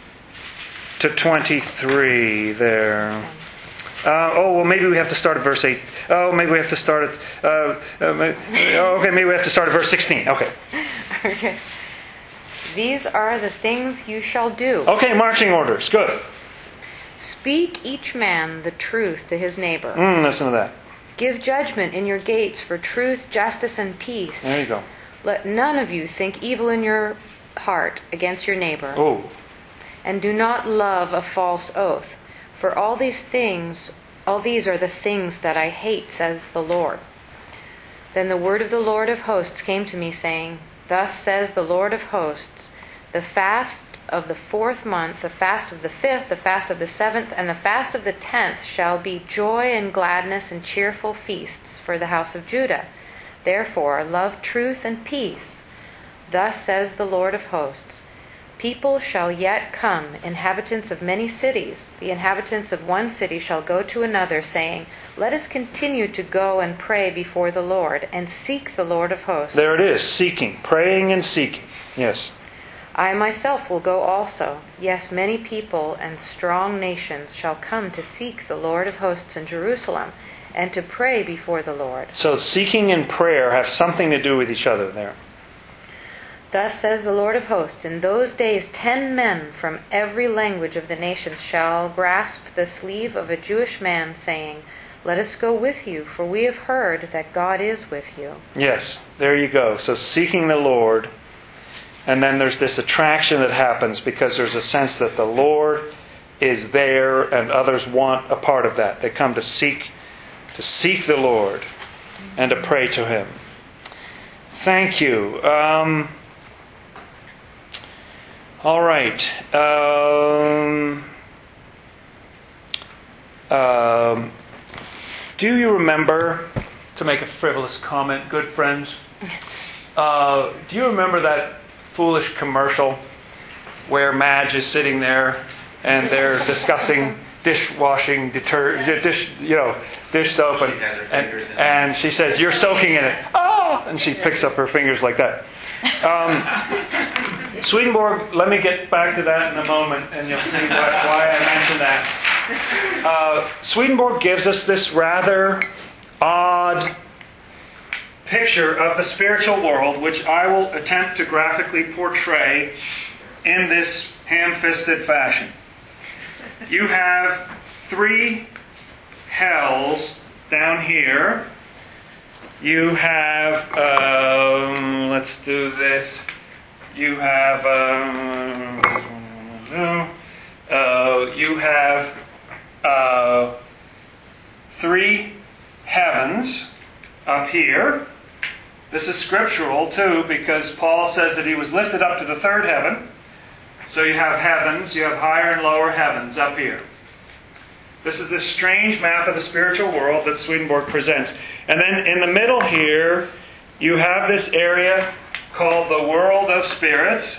to 23 there. Maybe we have to start at verse 8. Maybe we have to start at... maybe we have to start at verse 16. Okay. Okay. These are the things you shall do. Okay, marching orders. Good. Speak each man the truth to his neighbor. Listen to that. Give judgment in your gates for truth, justice, and peace. There you go. Let none of you think evil in your heart against your neighbor. Oh. And do not love a false oath. For all these are the things that I hate, says the Lord. Then the word of the Lord of hosts came to me, saying, Thus says the Lord of hosts, the fast of the 4th month, the fast of the 5th, the fast of the 7th, and the fast of the 10th shall be joy and gladness and cheerful feasts for the house of Judah. Therefore love truth and peace. Thus says the Lord of hosts, People shall yet come, inhabitants of many cities. The inhabitants of one city shall go to another, saying, Let us continue to go and pray before the Lord, and seek the Lord of hosts. There it is, seeking, praying and seeking. Yes. I myself will go also. Yes, many people and strong nations shall come to seek the Lord of hosts in Jerusalem, and to pray before the Lord. So seeking and prayer have something to do with each other there. Thus says the Lord of hosts, in those days 10 men from every language of the nations shall grasp the sleeve of a Jewish man, saying, Let us go with you, for we have heard that God is with you. Yes, there you go. So seeking the Lord, and then there's this attraction that happens because there's a sense that the Lord is there and others want a part of that. They come to seek the Lord and to pray to Him. Thank you. All right. do you remember, to make a frivolous comment, good friends, do you remember that foolish commercial where Madge is sitting there and they're discussing dishwashing dish soap, and she says, "You're soaking in it." Oh, and she picks up her fingers like that. Swedenborg, let me get back to that in a moment, and you'll see why I mentioned that. Swedenborg gives us this rather odd picture of the spiritual world, which I will attempt to graphically portray in this ham-fisted fashion. You have 3 hells down here. You have, let's do this. You have, you have 3 heavens up here. This is scriptural too, because Paul says that he was lifted up to the 3rd heaven. So you have heavens, you have higher and lower heavens up here. This is this strange map of the spiritual world that Swedenborg presents. And then in the middle here, you have this area called the world of spirits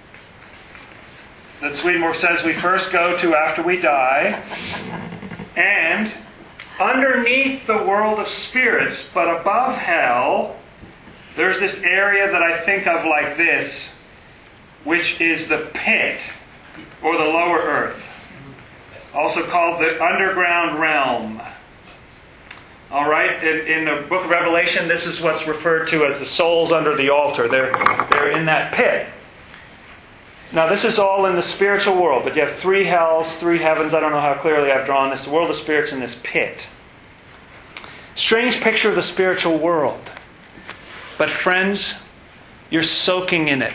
that Swedenborg says we first go to after we die. And underneath the world of spirits, but above hell, there's this area that I think of like this, which is the pit, or the lower earth, also called the underground realm. All right, in the book of Revelation, this is what's referred to as the souls under the altar. They're in that pit. Now, this is all in the spiritual world, but you have 3 hells, 3 heavens. I don't know how clearly I've drawn this. The world of spirits in this pit. Strange picture of the spiritual world. But friends, you're soaking in it.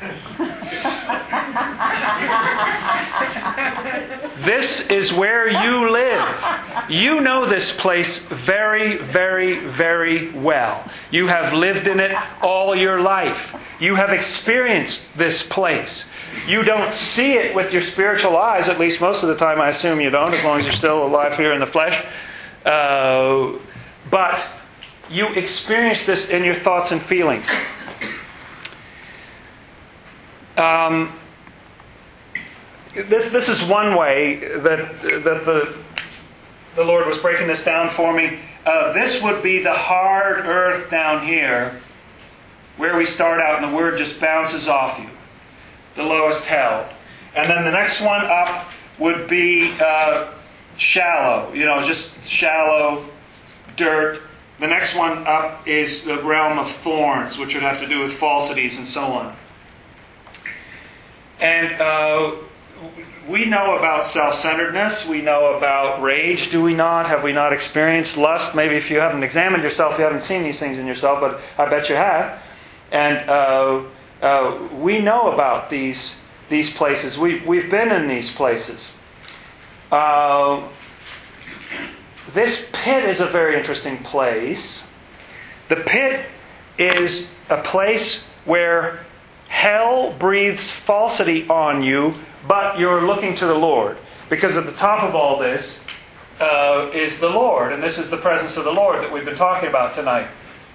This is where you live. You know this place very, very, very well. You have lived in it all your life. You have experienced this place. You don't see it with your spiritual eyes, at least most of the time. I assume you don't, as long as you're still alive here in the flesh. But you experience this in your thoughts and feelings. This is one way that the Lord was breaking this down for me. This would be the hard earth down here, where we start out and the word just bounces off you. The lowest hell. And then the next one up would be shallow. Just shallow dirt. The next one up is the realm of thorns, which would have to do with falsities and so on. And we know about self-centeredness. We know about rage, do we not? Have we not experienced lust? Maybe if you haven't examined yourself, you haven't seen these things in yourself, but I bet you have. And we know about these places. We've been in these places. This pit is a very interesting place. The pit is a place where hell breathes falsity on you, but you're looking to the Lord. Because at the top of all this is the Lord. And this is the presence of the Lord that we've been talking about tonight.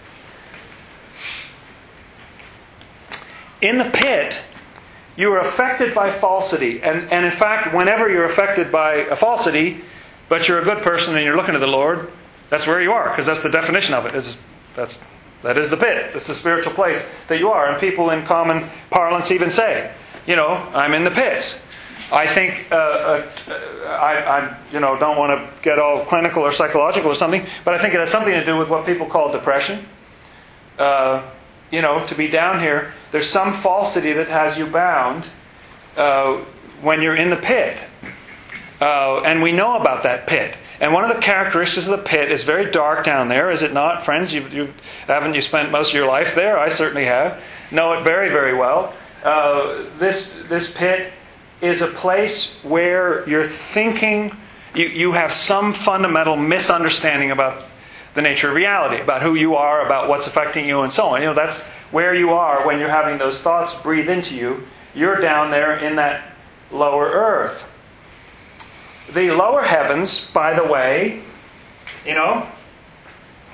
In the pit, you are affected by falsity. And in fact, whenever you're affected by a falsity, but you're a good person and you're looking to the Lord, that's where you are. Because that's the definition of it. That is the pit. It's the spiritual place that you are. And people in common parlance even say, I'm in the pits. I think, I don't want to get all clinical or psychological or something, but I think it has something to do with what people call depression. To be down here, there's some falsity that has you bound when you're in the pit. And we know about that pit. And one of the characteristics of the pit is very dark down there, is it not, friends? Haven't you spent most of your life there? I certainly have. Know it very, very well. This pit is a place where you're thinking, you have some fundamental misunderstanding about the nature of reality, about who you are, about what's affecting you, and so on. That's where you are when you're having those thoughts breathe into you. You're down there in that lower earth. The lower heavens, by the way,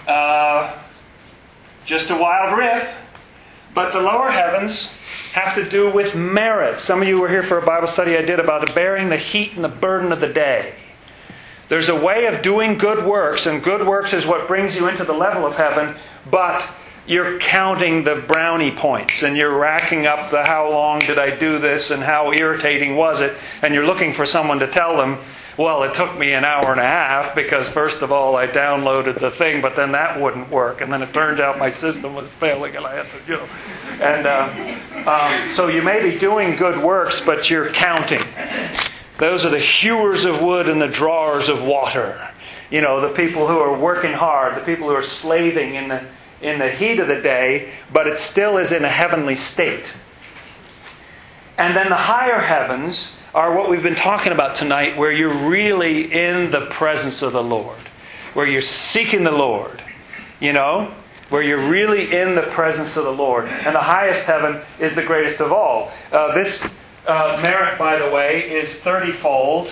just a wild riff. But the lower heavens have to do with merit. Some of you were here for a Bible study I did about bearing the heat and the burden of the day. There's a way of doing good works, and good works is what brings you into the level of heaven, but you're counting the brownie points, and you're racking up the how long did I do this, and how irritating was it, and you're looking for someone to tell them, well, it took me an hour and a half, because first of all I downloaded the thing, but then that wouldn't work, and then it turned out my system was failing, and I had to, And so you may be doing good works, but you're counting. Those are the hewers of wood and the drawers of water. The people who are working hard, the people who are slaving in the heat of the day, but it still is in a heavenly state. And then the higher heavens are what we've been talking about tonight, where you're really in the presence of the Lord, where you're seeking the Lord, where you're really in the presence of the Lord. And the highest heaven is the greatest of all. This merit, by the way, is 30-fold.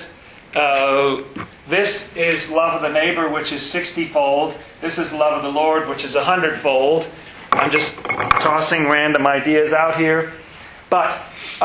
This is love of the neighbor, which is 60-fold. This is love of the Lord, which is 100-fold. I'm just tossing random ideas out here. But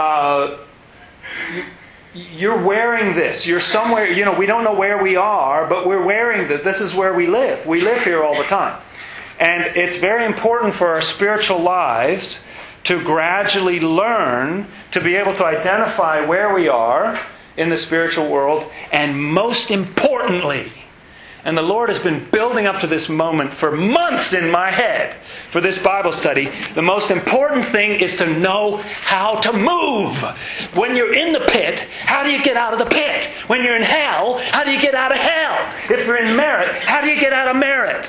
you're wearing this. You're somewhere, we don't know where we are, but we're wearing this. This is where we live. We live here all the time. And it's very important for our spiritual lives to gradually learn to be able to identify where we are in the spiritual world, and most importantly, and the Lord has been building up to this moment for months in my head for this Bible study, the most important thing is to know how to move. When you're in the pit, how do you get out of the pit? When you're in hell, how do you get out of hell? If you're in merit, how do you get out of merit?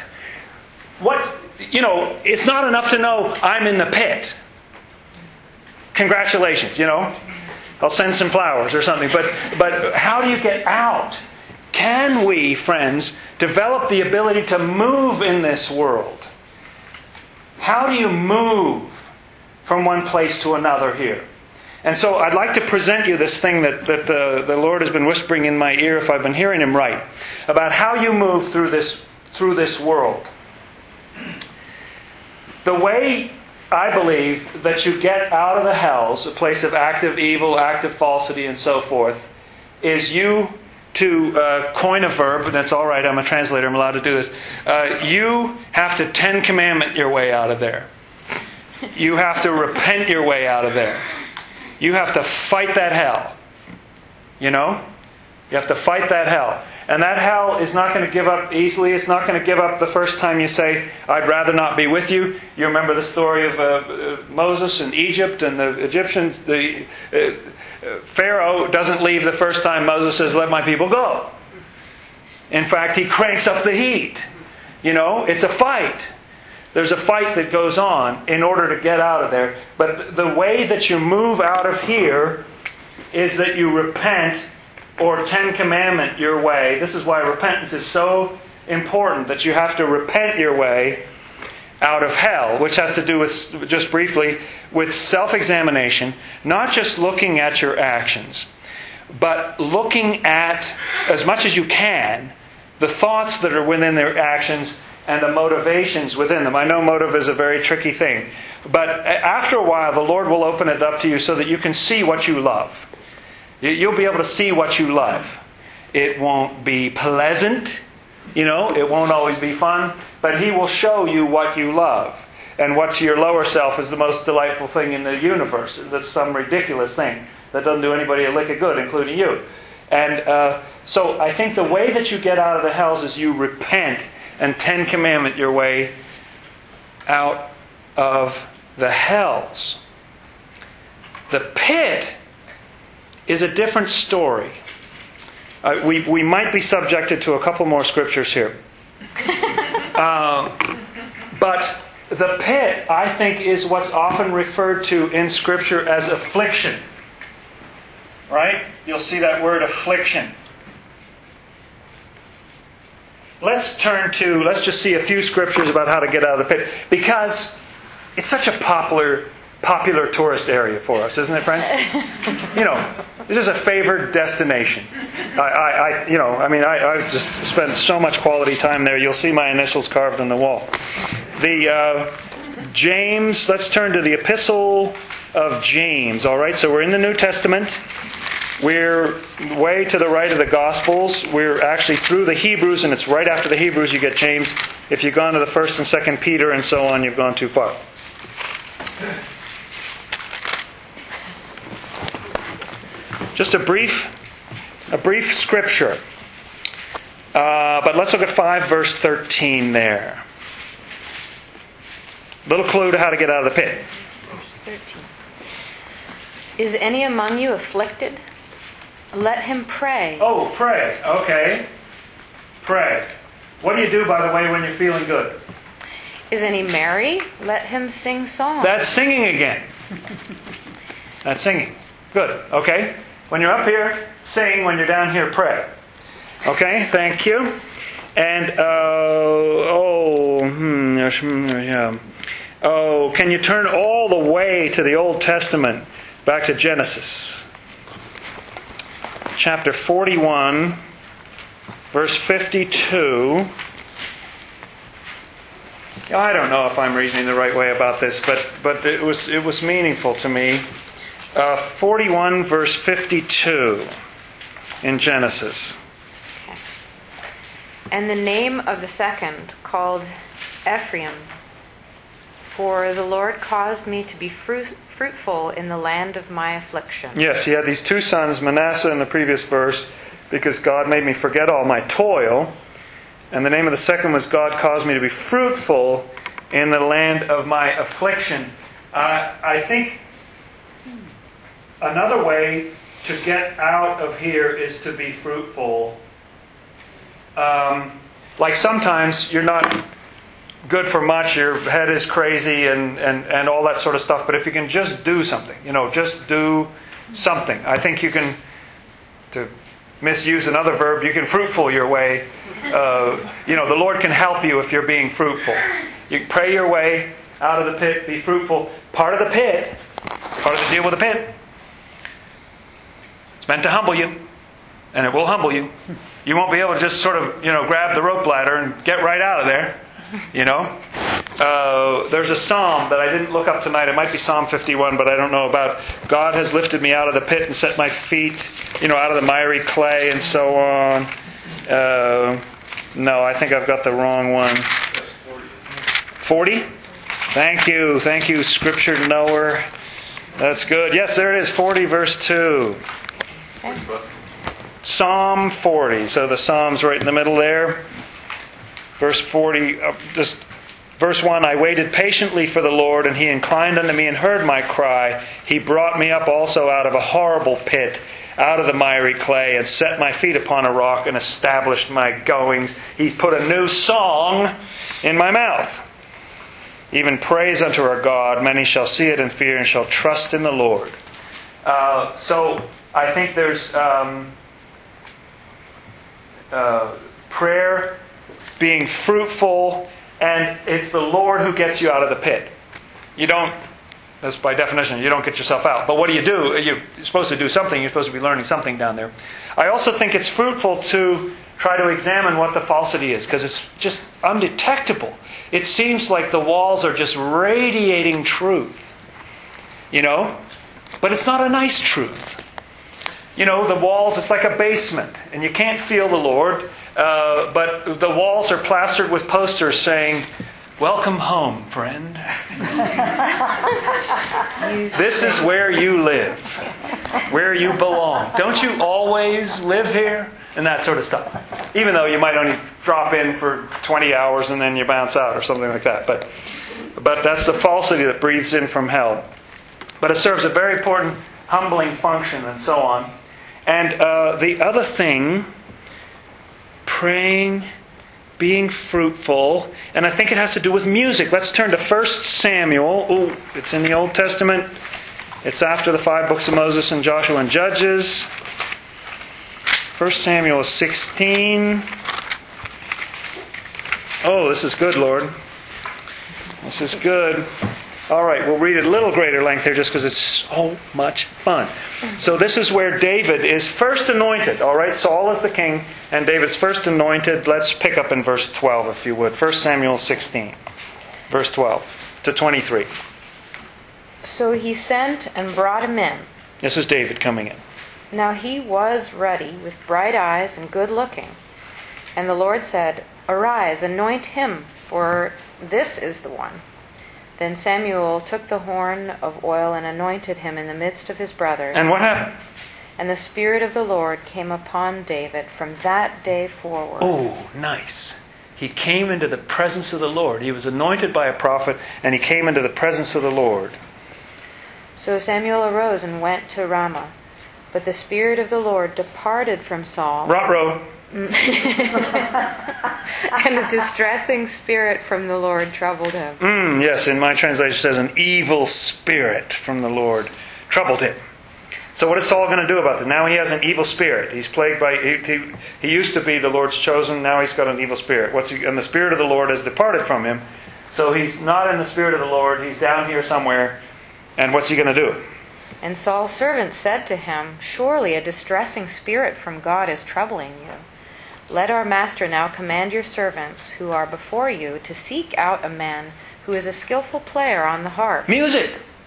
It's not enough to know I'm in the pit. Congratulations, I'll send some flowers or something. But how do you get out? Can we, friends, develop the ability to move in this world? How do you move from one place to another here? And so I'd like to present you this thing that the Lord has been whispering in my ear, if I've been hearing Him right, about how you move through this world. The way I believe that you get out of the hells, a place of active evil, active falsity, and so forth, is you, to coin a verb, and that's all right, I'm a translator, I'm allowed to do this, you have to Ten Commandment your way out of there. You have to repent your way out of there. You have to fight that hell. You have to fight that hell. And that hell is not going to give up easily. It's not going to give up the first time you say, I'd rather not be with you. You remember the story of Moses in Egypt and the Egyptians. Pharaoh doesn't leave the first time Moses says, let my people go. In fact, he cranks up the heat. It's a fight. There's a fight that goes on in order to get out of there. But the way that you move out of here is that you repent, or Ten Commandment your way. This is why repentance is so important, that you have to repent your way out of hell, which has to do with, just briefly, with self-examination, not just looking at your actions, but looking at, as much as you can, the thoughts that are within their actions and the motivations within them. I know motive is a very tricky thing, but after a while the Lord will open it up to you so that you can see what you love. You'll be able to see what you love. It won't be pleasant, it won't always be fun, but He will show you what you love. And what to your lower self is the most delightful thing in the universe. That's some ridiculous thing that doesn't do anybody a lick of good, including you. And so I think the way that you get out of the hells is you repent and Ten Commandment your way out of the hells. The pit is a different story. We might be subjected to a couple more scriptures here. But the pit, I think, is what's often referred to in Scripture as affliction. Right? You'll see that word affliction. Let's just see a few scriptures about how to get out of the pit. Because it's such a popular popular tourist area for us, isn't it, friends? It is a favored destination. I just spent so much quality time there. You'll see my initials carved on the wall. James, let's turn to the Epistle of James. All right, so we're in the New Testament. We're way to the right of the Gospels. We're actually through the Hebrews, and it's right after the Hebrews you get James. If you've gone to the 1st and 2nd Peter and so on, you've gone too far. Just a brief scripture. But let's look at 5 verse 13 there. Little clue to how to get out of the pit. Verse 13. Is any among you afflicted? Let him pray. Oh, pray. Okay. Pray. What do you do, by the way, when you're feeling good? Is any merry? Let him sing songs. That's singing again. That's singing. Good. Okay. When you're up here, sing. When you're down here, pray. Okay. Thank you. And can you turn all the way to the Old Testament, back to Genesis, chapter 41, verse 52. I don't know if I'm reasoning the right way about this, but it was meaningful to me. 41 verse 52 in Genesis. Okay. And the name of the second called Ephraim, for the Lord caused me to be fruitful in the land of my affliction. Yes, he had these two sons, Manasseh in the previous verse, because God made me forget all my toil. And the name of the second was God caused me to be fruitful in the land of my affliction. I think another way to get out of here is to be fruitful. Like sometimes you're not good for much, your head is crazy and all that sort of stuff, but if you can just do something, just do something. I think you can, to misuse another verb, you can fruitful your way. The Lord can help you if you're being fruitful. You pray your way out of the pit, be fruitful. Part of the deal with the pit, it's meant to humble you, and it will humble you. You won't be able to just sort of, grab the rope ladder and get right out of there. There's a psalm that I didn't look up tonight. It might be Psalm 51, but I don't know about. God has lifted me out of the pit and set my feet, out of the miry clay and so on. No, I think I've got the wrong one. 40? Thank you, Scripture knower. That's good. Yes, there it is, 40 verse 2. Okay. Psalm 40. So the Psalm's right in the middle there. Verse 40, verse 1, I waited patiently for the Lord, and He inclined unto me and heard my cry. He brought me up also out of a horrible pit, out of the miry clay, and set my feet upon a rock, and established my goings. He's put a new song in my mouth. Even praise unto our God. Many shall see it and fear, and shall trust in the Lord. So I think there's prayer, being fruitful, and it's the Lord who gets you out of the pit. You don't, that's by definition, you don't get yourself out. But what do? You're supposed to do something. You're supposed to be learning something down there. I also think it's fruitful to try to examine what the falsity is, because it's just undetectable. It seems like the walls are just radiating truth. But it's not a nice truth. The walls, it's like a basement, and you can't feel the Lord. But the walls are plastered with posters saying, welcome home, friend. This is where you live, where you belong. Don't you always live here? And that sort of stuff. Even though you might only drop in for 20 hours and then you bounce out or something like that. But that's the falsity that breathes in from hell. But it serves a very important humbling function and so on. And the other thing, praying, being fruitful, and I think it has to do with music. Let's turn to 1 Samuel. Oh, it's in the Old Testament. It's after the 5 books of Moses and Joshua and Judges. 1 Samuel 16. Oh, this is good, Lord. This is good. All right, we'll read it a little greater length here just because it's so much fun. So this is where David is first anointed. All right, Saul is the king and David's first anointed. Let's pick up in verse 12 if you would. 1 Samuel 16, verse 12 to 23. So he sent and brought him in. This is David coming in. Now he was ruddy, with bright eyes and good looking. And the Lord said, Arise, anoint him, for this is the one. Then Samuel took the horn of oil and anointed him in the midst of his brothers. And what happened? And the Spirit of the Lord came upon David from that day forward. Oh, nice. He came into the presence of the Lord. He was anointed by a prophet, and he came into the presence of the Lord. So Samuel arose and went to Ramah. But the Spirit of the Lord departed from Saul. Ruh-roh. And a distressing spirit from the Lord troubled him. Yes, in my translation it says an evil spirit from the Lord troubled him. So what is Saul going to do about this? Now he has an evil spirit. He's plagued by... He used to be the Lord's chosen. Now he's got an evil spirit. And the Spirit of the Lord has departed from him. So he's not in the Spirit of the Lord. He's down here somewhere. And what's he going to do? And Saul's servant said to him, Surely a distressing spirit from God is troubling you. Let our master now command your servants who are before you to seek out a man who is a skillful player on the harp. Music!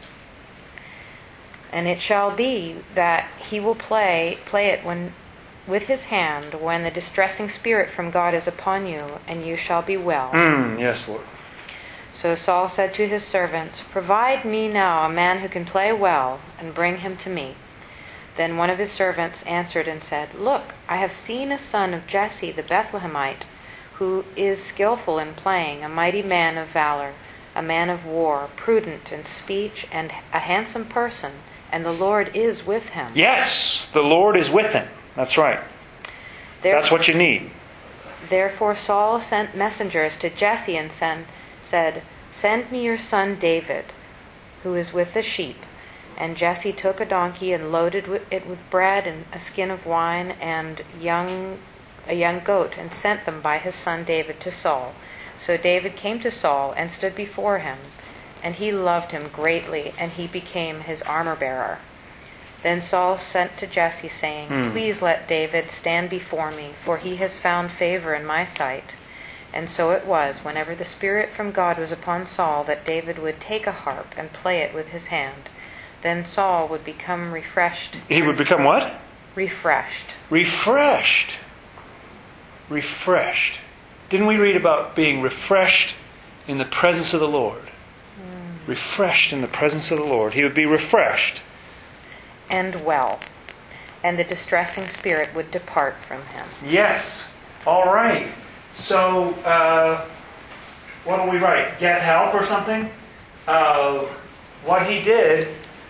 And it shall be that he will play it with his hand when the distressing spirit from God is upon you, and you shall be well. Yes, Lord. So Saul said to his servants, Provide me now a man who can play well, and bring him to me. Then one of his servants answered and said, Look, I have seen a son of Jesse the Bethlehemite, who is skillful in playing, a mighty man of valor, a man of war, prudent in speech, and a handsome person, and the Lord is with him. Yes, the Lord is with him. That's right. That's what you need. Therefore Saul sent messengers to Jesse and said, Send me your son David, who is with the sheep. And Jesse took a donkey and loaded it with bread and a skin of wine and a young goat, and sent them by his son David to Saul. So David came to Saul and stood before him, and he loved him greatly, and he became his armor-bearer. Then Saul sent to Jesse, saying, Please let David stand before me, for he has found favor in my sight. And so it was, whenever the Spirit from God was upon Saul, that David would take a harp and play it with his hand. Then Saul would become refreshed. He would become what? Refreshed. Refreshed. Refreshed. Didn't we read about being refreshed in the presence of the Lord? Refreshed in the presence of the Lord. He would be refreshed. And well. And the distressing spirit would depart from him. Yes. All right. So, what do we write? Get help or something? What he did,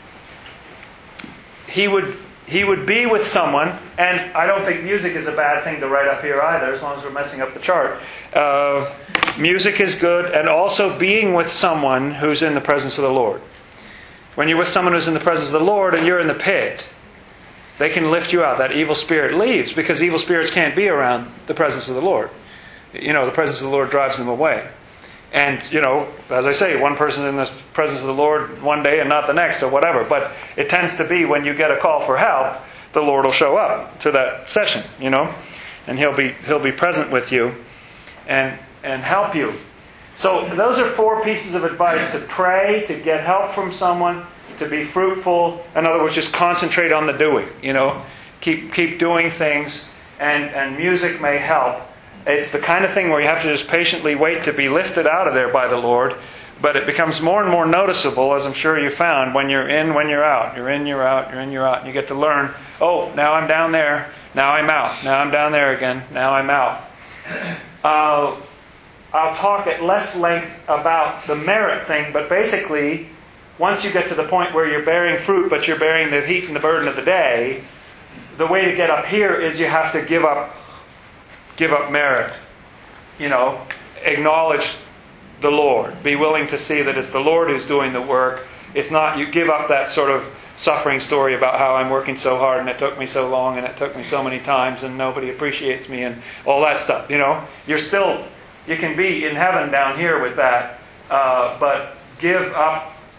he would be with someone, and I don't think music is a bad thing to write up here either, as long as we're messing up the chart. Music is good, and also being with someone who's in the presence of the Lord. When you're with someone who's in the presence of the Lord and you're in the pit, they can lift you out. That evil spirit leaves, because evil spirits can't be around the presence of the Lord. You know, the presence of the Lord drives them away. And, you know, as I say, one person in the presence of the Lord one day and not the next or whatever. But it tends to be when you get a call for help, the Lord will show up to that session, you know. And He'll be present with you and help you. So those are 4 pieces of advice: to pray, to get help from someone, to be fruitful. In other words, just concentrate on the doing, you know. Keep doing things, and music may help. It's the kind of thing where you have to just patiently wait to be lifted out of there by the Lord. But it becomes more and more noticeable, as I'm sure you found, when you're in, when you're out. You're in, you're out, you're in, you're out. And you get to learn, oh, now I'm down there, now I'm out. Now I'm down there again, now I'm out. I'll talk at less length about the merit thing, but basically, once you get to the point where you're bearing fruit, but you're bearing the heat and the burden of the day, the way to get up here is you have to give up merit. You know, acknowledge the Lord. Be willing to see that it's the Lord who's doing the work. It's not you give up that sort of suffering story about how I'm working so hard and it took me so long and it took me so many times and nobody appreciates me and all that stuff. You know, you can be in heaven down here with that, but give up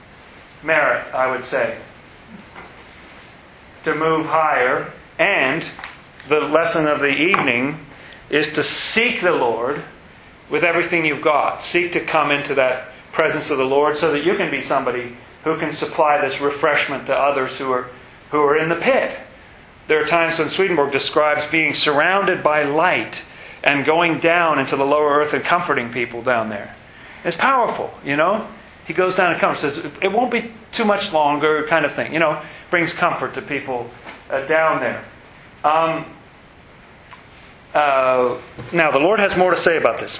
merit, I would say, to move higher. And the lesson of the evening is to seek the Lord with everything you've got. Seek to come into that presence of the Lord so that you can be somebody who can supply this refreshment to others who are in the pit. There are times when Swedenborg describes being surrounded by light and going down into the lower earth and comforting people down there. It's powerful, you know. He goes down and comforts, says, it won't be too much longer, kind of thing. You know, brings comfort to people down there. Now, the Lord has more to say about this.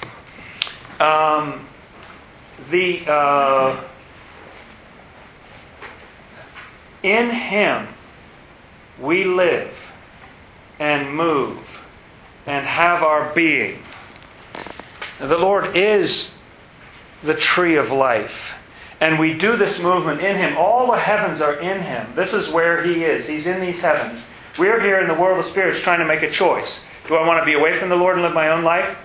In Him we live and move and have our being. The Lord is the tree of life. And we do this movement in Him. All the heavens are in Him. This is where He is. He's in these heavens. We're here in the world of spirits trying to make a choice. Do I want to be away from the Lord and live my own life?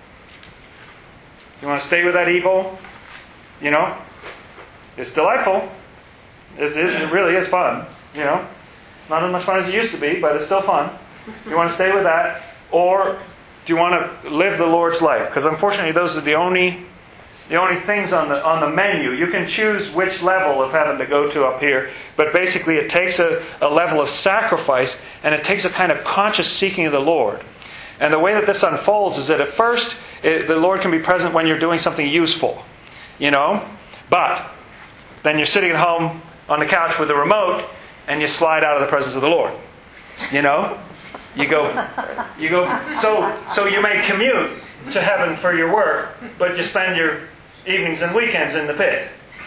You want to stay with that evil? You know? It's delightful. It really is fun. You know? Not as much fun as it used to be, but it's still fun. You want to stay with that? Or do you want to live the Lord's life? Because unfortunately those are the only things on the menu. You can choose which level of heaven to go to up here, but basically it takes a level of sacrifice, and it takes a kind of conscious seeking of the Lord. And the way that this unfolds is that at first the Lord can be present when you're doing something useful, you know, but then you're sitting at home on the couch with the remote and you slide out of the presence of the Lord, you know. You go. So you may commute to heaven for your work, but you spend your evenings and weekends in the pit.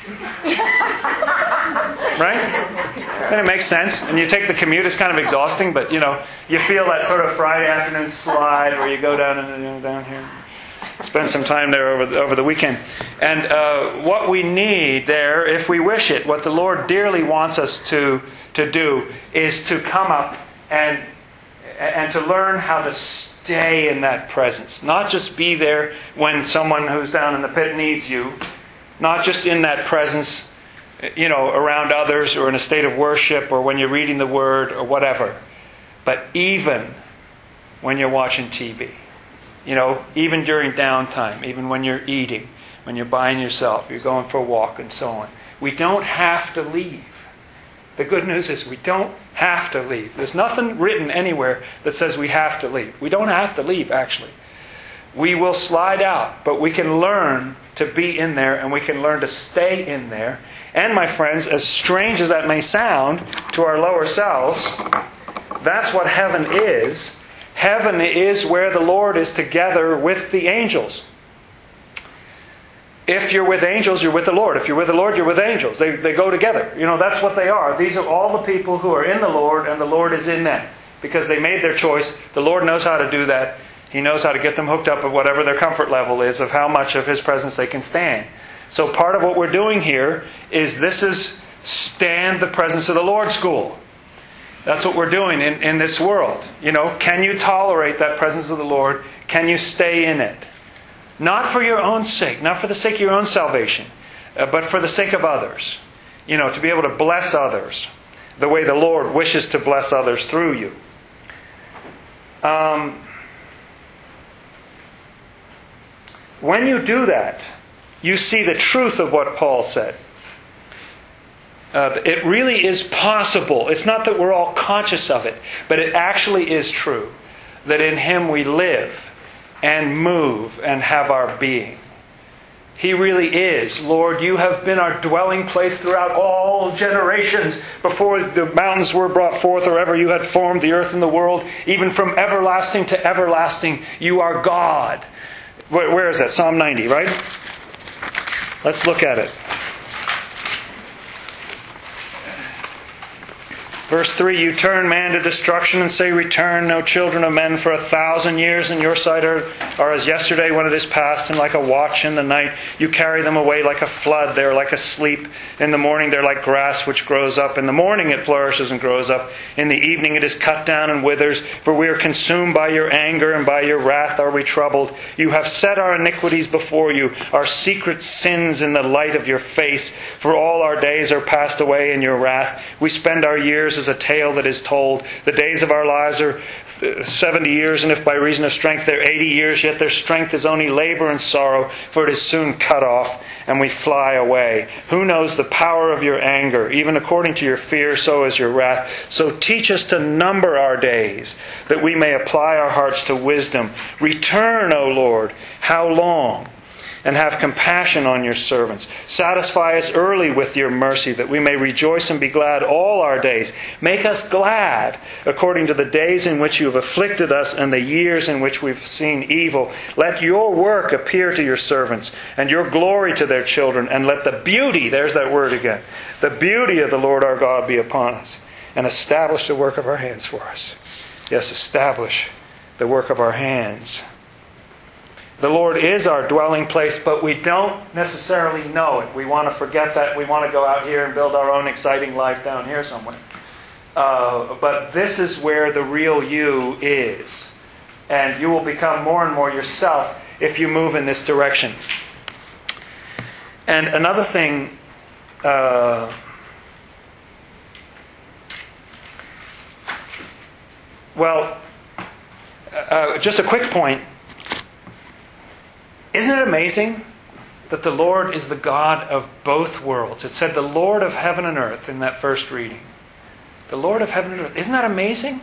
Right? And it makes sense. And you take the commute, it's kind of exhausting, but you know, you feel that sort of Friday afternoon slide where you go down and down here. Spend some time there over the weekend. And what we need there, if we wish it, what the Lord dearly wants us to do is to come up and to learn how to stay in that presence. Not just be there when someone who's down in the pit needs you. Not just in that presence, you know, around others or in a state of worship or when you're reading the Word or whatever. But even when you're watching TV. You know, even during downtime, even when you're eating, when you're buying yourself, you're going for a walk and so on. We don't have to leave. The good news is we don't have to leave. There's nothing written anywhere that says we have to leave. We don't have to leave, actually. We will slide out, but we can learn to be in there and we can learn to stay in there. And my friends, as strange as that may sound to our lower selves, that's what heaven is. Heaven is where the Lord is together with the angels. If you're with angels, you're with the Lord. If you're with the Lord, you're with angels. They go together. You know, that's what they are. These are all the people who are in the Lord, and the Lord is in them. Because they made their choice. The Lord knows how to do that. He knows how to get them hooked up at whatever their comfort level is of how much of His presence they can stand. So part of what we're doing here is stand the presence of the Lord school. That's what we're doing in this world. You know, can you tolerate that presence of the Lord? Can you stay in it? Not for your own sake, not for the sake of your own salvation, but for the sake of others. You know, to be able to bless others the way the Lord wishes to bless others through you. When you do that, you see the truth of what Paul said. It really is possible. It's not that we're all conscious of it, but it actually is true that in Him we live and move and have our being. He really is. Lord, You have been our dwelling place throughout all generations. Before the mountains were brought forth or ever You had formed the earth and the world, even from everlasting to everlasting, You are God. Where is that? Psalm 90, right? Let's look at it. Verse 3, you turn man to destruction and say, return, no children of men, for 1,000 years in your sight are as yesterday when it is past, and like a watch in the night. You carry them away like a flood. They are like a sleep. In the morning they are like grass which grows up. In the morning it flourishes and grows up. In the evening it is cut down and withers. For we are consumed by your anger, and by your wrath are we troubled. You have set our iniquities before you, our secret sins in the light of your face. For all our days are passed away in your wrath. We spend our years as a tale that is told. The days of our lives are 70 years, and if by reason of strength they're 80 years, yet their strength is only labor and sorrow, for it is soon cut off, and we fly away. Who knows the power of your anger? Even according to your fear, so is your wrath. So teach us to number our days, that we may apply our hearts to wisdom. Return, O Lord, how long? And have compassion on your servants. Satisfy us early with your mercy, that we may rejoice and be glad all our days. Make us glad according to the days in which you have afflicted us and the years in which we've seen evil. Let your work appear to your servants, and your glory to their children, and let the beauty, there's that word again, the beauty of the Lord our God be upon us, and establish the work of our hands for us. Yes, establish the work of our hands. The Lord is our dwelling place, but we don't necessarily know it. We want to forget that. We want to go out here and build our own exciting life down here somewhere. But this is where the real you is. And you will become more and more yourself if you move in this direction. And another thing, just a quick point. Isn't it amazing that the Lord is the God of both worlds? It said the Lord of heaven and earth in that first reading. The Lord of heaven and earth. Isn't that amazing?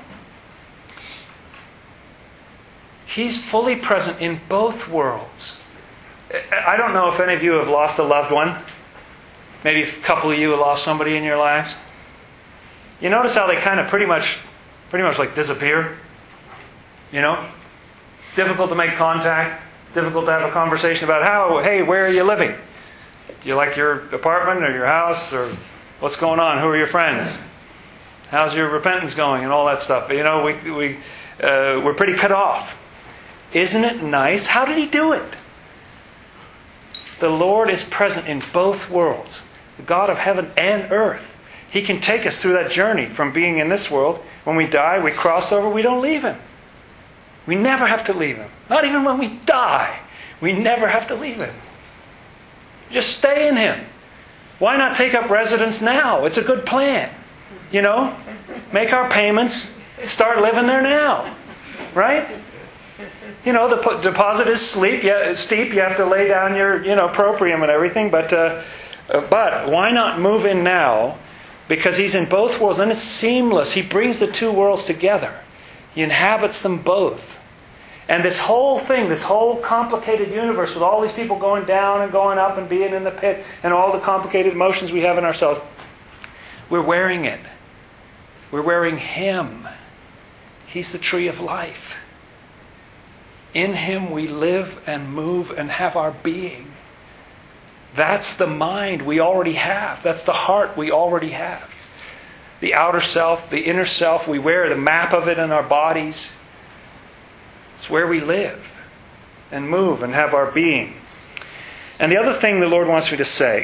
He's fully present in both worlds. I don't know if any of you have lost a loved one. Maybe a couple of you have lost somebody in your lives. You notice how they kind of pretty much like disappear? You know? Difficult to make contact. Difficult to have a conversation about where are you living? Do you like your apartment or your house, or what's going on? Who are your friends? How's your repentance going and all that stuff? But, we're pretty cut off. Isn't it nice? How did He do it? The Lord is present in both worlds, the God of heaven and earth. He can take us through that journey from being in this world. When we die, we cross over, we don't leave Him. We never have to leave Him. Not even when we die. We never have to leave Him. Just stay in Him. Why not take up residence now? It's a good plan. Make our payments. Start living there now. Right? The deposit is steep. You have to lay down your, proprium and everything. But why not move in now? Because He's in both worlds. And it's seamless. He brings the two worlds together. He inhabits them both. And this whole thing, this whole complicated universe with all these people going down and going up and being in the pit and all the complicated emotions we have in ourselves, we're wearing it. We're wearing Him. He's the tree of life. In Him we live and move and have our being. That's the mind we already have. That's the heart we already have. The outer self, the inner self, we wear the map of it in our bodies. It's where we live and move and have our being. And the other thing the Lord wants me to say,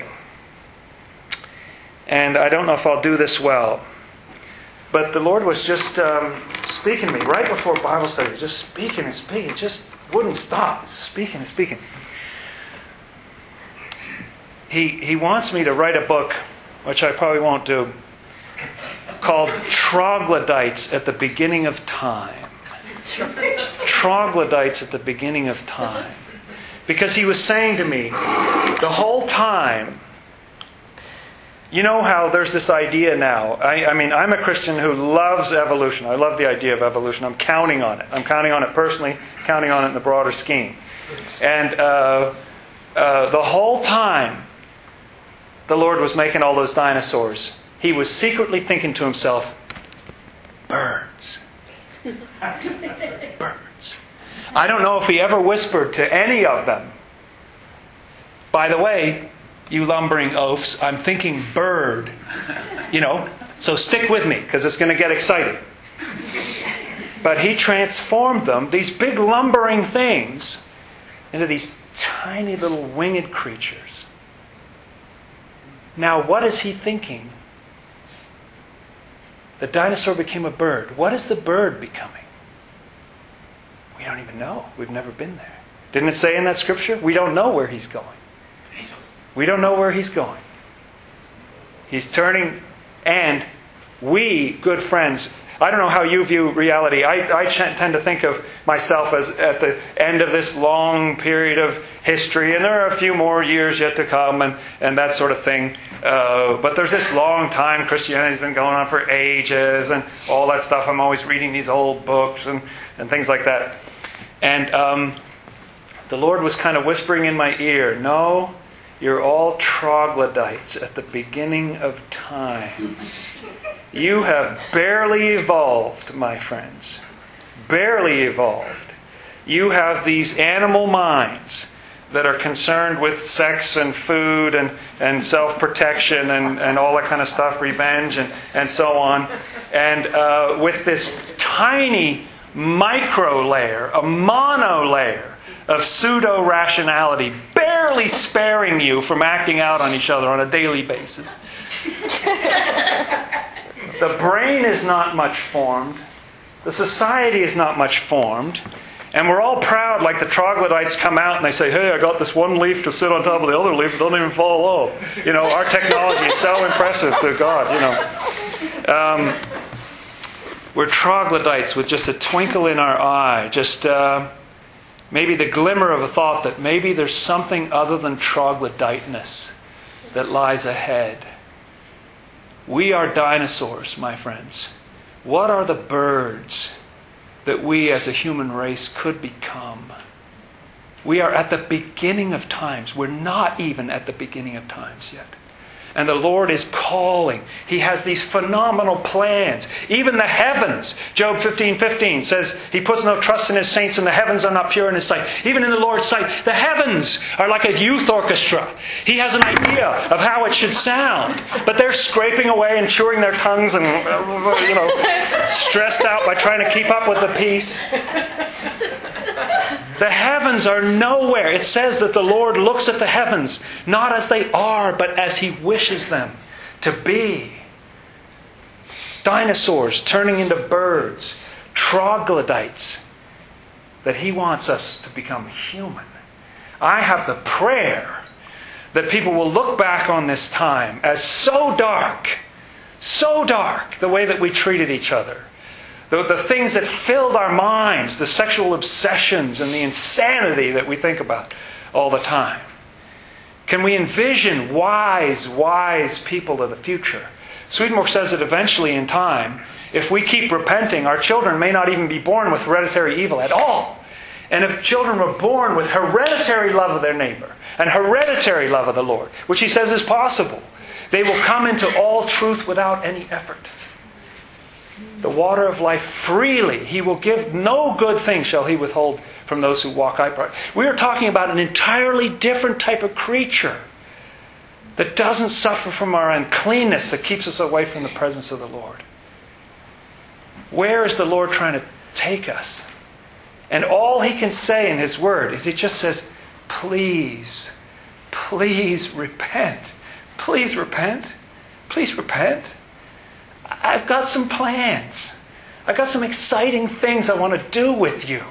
and I don't know if I'll do this well, but the Lord was just speaking to me right before Bible study, just speaking and speaking, just wouldn't stop, speaking and speaking. He wants me to write a book, which I probably won't do, called Troglodytes at the Beginning of Time. Troglodytes at the beginning of time. Because he was saying to me, the whole time, you know how there's this idea now. I mean, I'm a Christian who loves evolution. I love the idea of evolution. I'm counting on it. I'm counting on it personally, counting on it in the broader scheme. And the whole time the Lord was making all those dinosaurs, He was secretly thinking to Himself, birds. Birds. I don't know if He ever whispered to any of them, by the way, you lumbering oafs, I'm thinking bird. So stick with me, because it's going to get exciting. But he transformed them, these big lumbering things, into these tiny little winged creatures. Now, what is he thinking? The dinosaur became a bird. What is the bird becoming? We don't even know. We've never been there. Didn't it say in that scripture? We don't know where he's going. Angels. We don't know where he's going. He's turning, and we, good friends, I don't know how you view reality. I tend to think of myself as at the end of this long period of history, and there are a few more years yet to come, and that sort of thing. But there's this long time. Christianity's been going on for ages, and all that stuff. I'm always reading these old books and things like that. And the Lord was kind of whispering in my ear, no, you're all troglodytes at the beginning of time. You have barely evolved, my friends. Barely evolved. You have these animal minds that are concerned with sex and food and self-protection and all that kind of stuff, revenge and so on. And with this tiny micro layer, a mono layer of pseudo-rationality, barely sparing you from acting out on each other on a daily basis. The brain is not much formed. The society is not much formed. And we're all proud, like the troglodytes come out and they say, hey, I got this one leaf to sit on top of the other leaf. It doesn't even fall off. You know, our technology is so impressive to God, you know. We're troglodytes with just a twinkle in our eye. Just maybe the glimmer of a thought that maybe there's something other than troglodyteness that lies ahead. We are dinosaurs, my friends. What are the birds that we as a human race could become? We are at the beginning of times. We're not even at the beginning of times yet. And the Lord is calling. He has these phenomenal plans. Even the heavens, Job 15:15 says He puts no trust in His saints and the heavens are not pure in His sight. Even in the Lord's sight, the heavens are like a youth orchestra. He has an idea of how it should sound. But they're scraping away and chewing their tongues and, stressed out by trying to keep up with the piece. The heavens are nowhere. It says that the Lord looks at the heavens not as they are, but as He wishes them to be. Dinosaurs turning into birds. Troglodytes. That He wants us to become human. I have the prayer that people will look back on this time as so dark, the way that we treated each other. The things that filled our minds, the sexual obsessions and the insanity that we think about all the time. Can we envision wise people of the future? Swedenborg says that eventually in time, if we keep repenting, our children may not even be born with hereditary evil at all. And if children were born with hereditary love of their neighbor and hereditary love of the Lord, which he says is possible, they will come into all truth without any effort. The water of life freely He will give. No good thing shall He withhold from those who walk upright. We are talking about an entirely different type of creature that doesn't suffer from our uncleanness that keeps us away from the presence of the Lord. Where is the Lord trying to take us? And all He can say in His Word is He just says, please repent. Please repent. Please repent. I've got some plans. I've got some exciting things I want to do with you.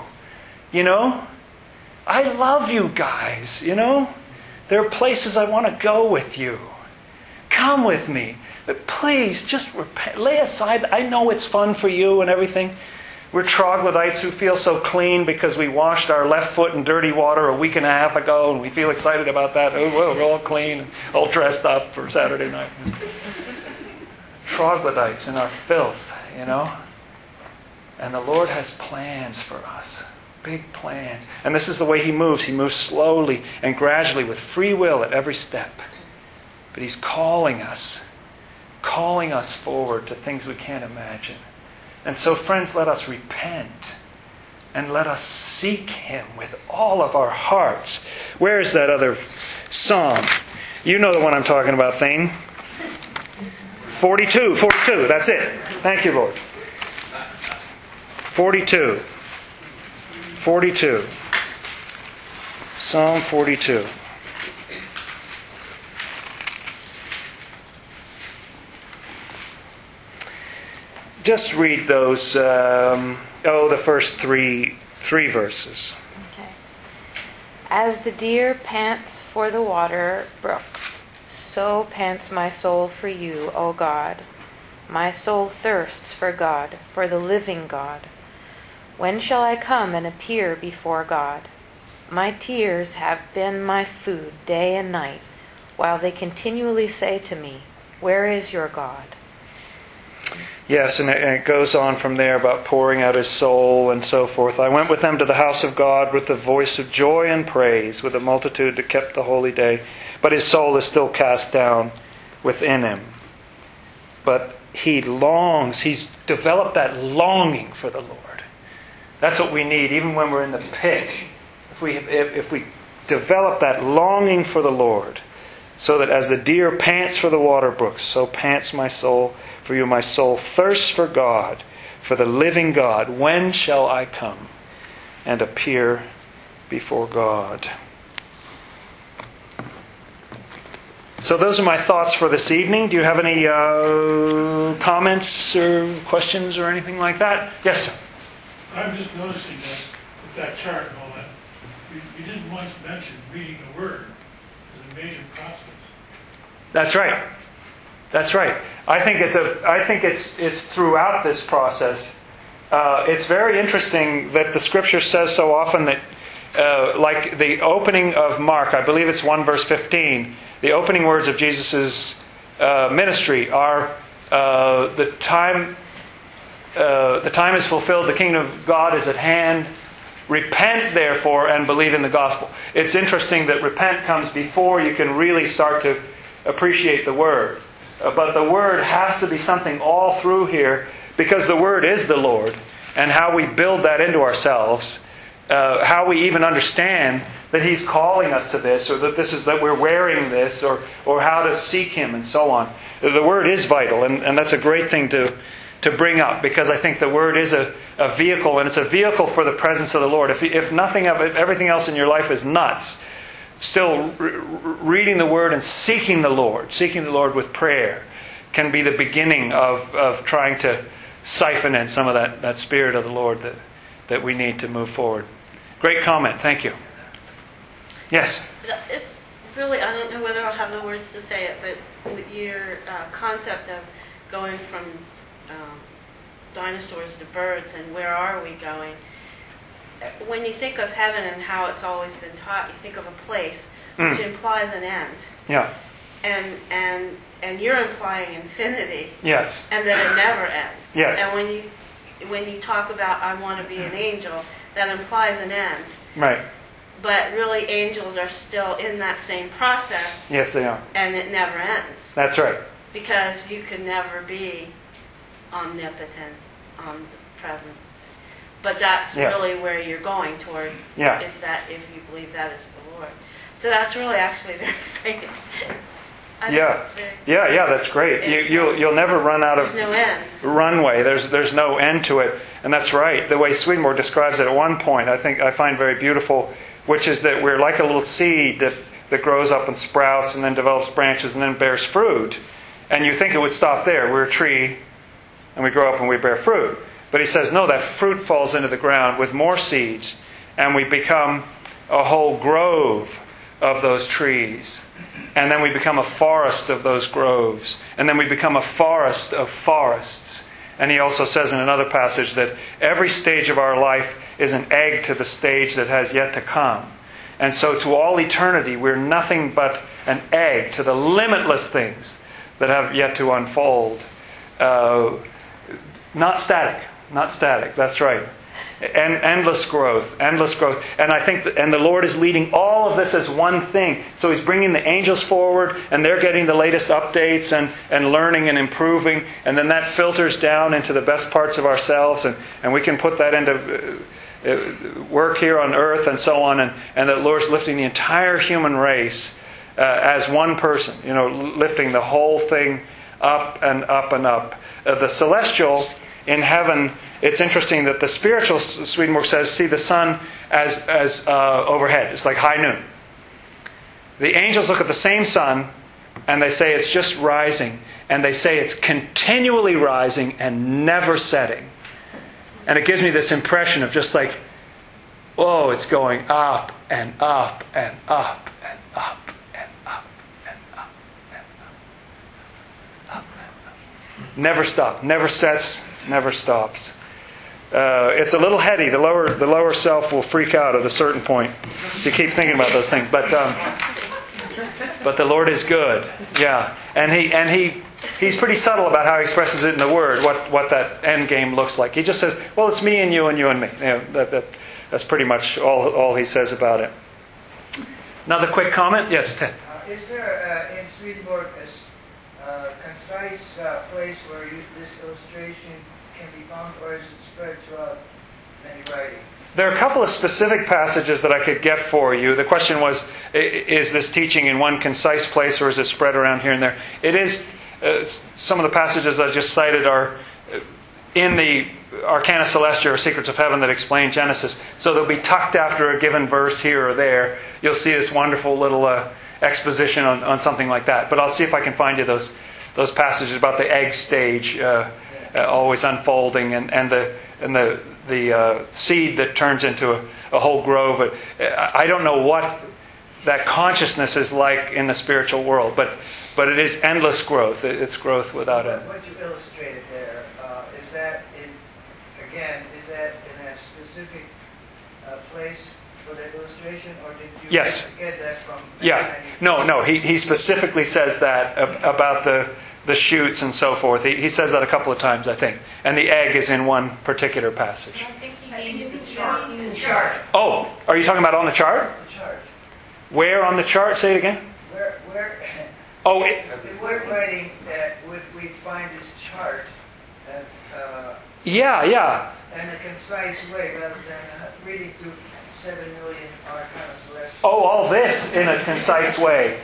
I love you guys, There are places I want to go with you. Come with me. But please, just repent. Lay aside. I know it's fun for you and everything. We're troglodytes who feel so clean because we washed our left foot in dirty water a week and a half ago and we feel excited about that. Oh, well, we're all clean and all dressed up for Saturday night. Troglodytes in our filth, And the Lord has plans for us. Big plans. And this is the way He moves. He moves slowly and gradually with free will at every step. But He's calling us forward to things we can't imagine. And so, friends, let us repent and let us seek Him with all of our hearts. Where is that other psalm? You know the one I'm talking about, Thane. 42. That's it. Thank you, Lord. 42. Psalm 42. Just read those, the first three verses. Okay. As the deer pants for the water brooks, so pants my soul for you, O God. My soul thirsts for God, for the living God. When shall I come and appear before God? My tears have been my food day and night, while they continually say to me, where is your God? Yes, and it goes on from there about pouring out his soul and so forth. I went with them to the house of God with the voice of joy and praise, with a multitude that kept the holy day. But his soul is still cast down within him. But he longs. He's developed that longing for the Lord. That's what we need, even when we're in the pit. If we develop that longing for the Lord, so that as the deer pants for the water brooks, so pants my soul for you. My soul thirsts for God, for the living God. When shall I come and appear before God? So those are my thoughts for this evening. Do you have any comments or questions or anything like that? Yes, sir. I'm just noticing that with that chart and all that, you didn't once mention reading the Word as a major process. That's right. That's right. I think it's throughout this process. It's very interesting that the Scripture says so often that, like the opening of Mark, I believe it's 1 verse 15. The opening words of Jesus' ministry are, "The time is fulfilled. The kingdom of God is at hand. Repent, therefore, and believe in the gospel." It's interesting that repent comes before you can really start to appreciate the Word. But the Word has to be something all through here, because the Word is the Lord. And how we build that into ourselves, how we even understand that He's calling us to this, or that we're wearing this, or how to seek Him, and so on. The Word is vital, and that's a great thing to bring up, because I think the Word is a vehicle, and it's a vehicle for the presence of the Lord. If nothing of it, everything else in your life is nuts, still reading the Word and seeking the Lord with prayer can be the beginning of trying to siphon in some of that Spirit of the Lord that we need to move forward. Great comment. Thank you. Yes? It's really, I don't know whether I'll have the words to say it, but with your concept of going from dinosaurs to birds and where are we going, when you think of heaven and how it's always been taught, you think of a place which implies an end. Yeah. And you're implying infinity. Yes. And that it never ends. Yes. And when you talk about I want to be an angel, that implies an end. Right. But really, angels are still in that same process. Yes, they are. And it never ends. That's right. Because you can never be omnipotent, omnipresent. But that's really where you're going toward. Yeah. If you believe that is the Lord. So that's really actually very exciting. Yeah, that's great. You'll never run out of There's no end. runway. There's no end to it, and that's right. The way Swedenborg describes it at one point, I find very beautiful, which is that we're like a little seed that grows up and sprouts and then develops branches and then bears fruit. And you think it would stop there. We're a tree, and we grow up and we bear fruit. But he says, no, that fruit falls into the ground with more seeds, and we become a whole grove of those trees. And then we become a forest of those groves. And then we become a forest of forests. And he also says in another passage that every stage of our life is an egg to the stage that has yet to come. And so to all eternity, we're nothing but an egg to the limitless things that have yet to unfold. Not static, that's right. And endless growth. And I think the Lord is leading all of this as one thing. So He's bringing the angels forward, and they're getting the latest updates and learning and improving. And then that filters down into the best parts of ourselves, and we can put that into work here on earth and so on. And the Lord's lifting the entire human race as one person, lifting the whole thing up and up and up. The celestial in heaven, it's interesting that the spiritual, Swedenborg says, see the sun as overhead. It's like high noon. The angels look at the same sun and they say it's just rising. And they say it's continually rising and never setting. And it gives me this impression of just like, oh, it's going up and up and up and up and up and up and up. Never stops, never sets, never stops. It's a little heady. The lower self will freak out at a certain point. You keep thinking about those things, but the Lord is good. Yeah, and he's pretty subtle about how he expresses it in the Word. What that end game looks like. He just says, "Well, it's me and you and me." You know, that's pretty much all he says about it. Another quick comment? Yes, Ted. Is there in Swedenborg a concise place where this illustration can be found, or is it spread throughout many writings? There are a couple of specific passages that I could get for you. The question was, is this teaching in one concise place or is it spread around here and there? It is. Some of the passages I just cited are in the Arcana Celestia or Secrets of Heaven that explain Genesis. So they'll be tucked after a given verse here or there. You'll see this wonderful little exposition on something like that. But I'll see if I can find you those passages about the egg stage always unfolding and the seed that turns into a whole grove. I don't know what that consciousness is like in the spiritual world, but it is endless growth. It's growth without end. What you illustrated there, is that in a specific place for the illustration, or did you Yes. get that from? Yeah. No. He specifically says that about the shoots and so forth. He says that a couple of times, I think. And the egg is in one particular passage. I think he means The chart. Oh, are you talking about on the chart? The chart. Where on the chart? Say it again. Where Oh, the word writing that we find this chart yeah. in a concise way, rather than reading through 7 million Arcana Celestia. Oh, all this in a concise way.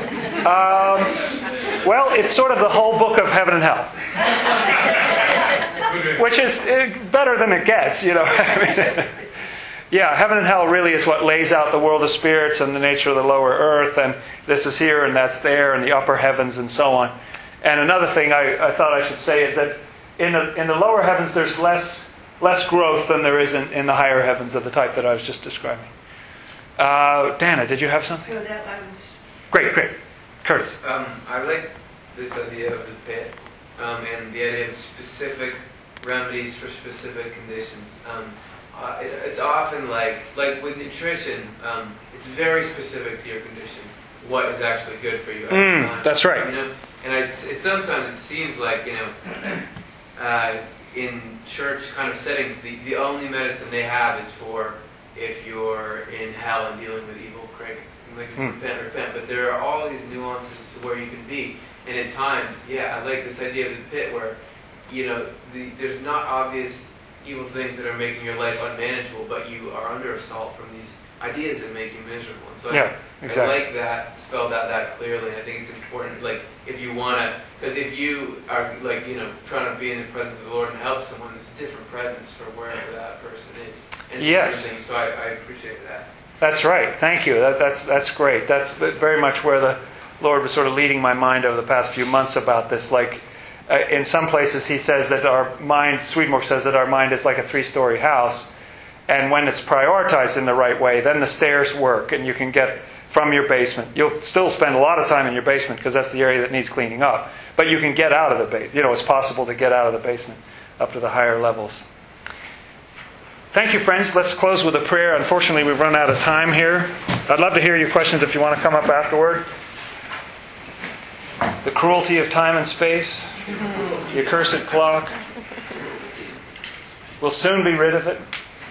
Well, it's sort of the whole book of Heaven and Hell. Which is better than it gets, you know. Yeah, Heaven and Hell really is what lays out the world of spirits and the nature of the lower earth, and this is here and that's there, and the upper heavens and so on. And another thing I thought I should say is that in the lower heavens there's less growth than there is in the higher heavens of the type that I was just describing. Dana, did you have something? So that I was. Great. Curtis. I like this idea of the pit and the idea of specific remedies for specific conditions. It's often like with nutrition, it's very specific to your condition. What is actually good for you? That's right. You know, and it sometimes it seems like in church kind of settings, the only medicine they have is for if you're in hell and dealing with evil critics. Like it's repent. But there are all these nuances to where you can be. And at times, I like this idea of the pit where, there's not obvious evil things that are making your life unmanageable, but you are under assault from these ideas that make you miserable. And so exactly. I like that spelled out that clearly. I think it's important, like, if you want to, because if you are, like, trying to be in the presence of the Lord and help someone, it's a different presence for wherever that person is. And yes. So I appreciate that. That's right. Thank you. That's great. That's very much where the Lord was sort of leading my mind over the past few months about this. Like, in some places he says that our mind, Swedenborg says that our mind is like a 3-story house. And when it's prioritized in the right way, then the stairs work and you can get from your basement. You'll still spend a lot of time in your basement because that's the area that needs cleaning up. But you can get out of the basement. It's possible to get out of the basement up to the higher levels. Thank you, friends. Let's close with a prayer. Unfortunately, we've run out of time here. I'd love to hear your questions if you want to come up afterward. The cruelty of time and space, the accursed clock. We'll soon be rid of it.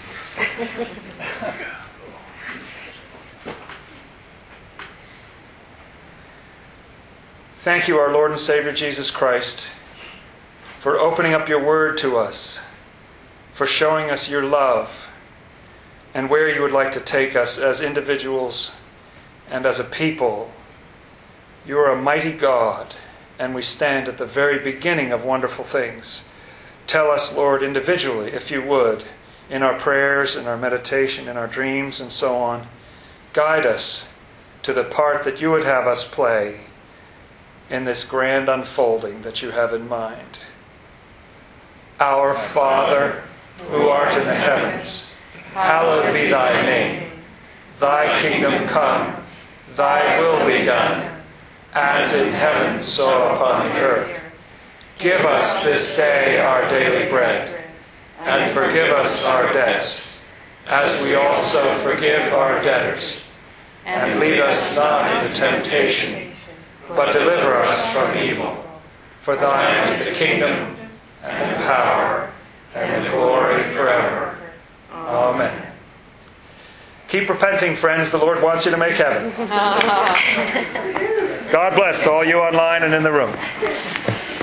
Thank you, our Lord and Savior Jesus Christ, for opening up your word to us, for showing us your love and where you would like to take us as individuals and as a people. You are a mighty God, and we stand at the very beginning of wonderful things. Tell us, Lord, individually, if you would, in our prayers, in our meditation, in our dreams, and so on. Guide us to the part that you would have us play in this grand unfolding that you have in mind. Our Father, who art in the heavens, hallowed be thy name. Thy kingdom come, thy will be done, as in heaven, so upon the earth. Give us this day our daily bread, and forgive us our debts, as we also forgive our debtors. And lead us not into temptation, but deliver us from evil. For thine is the kingdom, and the power, and the glory forever. Amen. Keep repenting, friends. The Lord wants you to make heaven. God bless to all you online and in the room.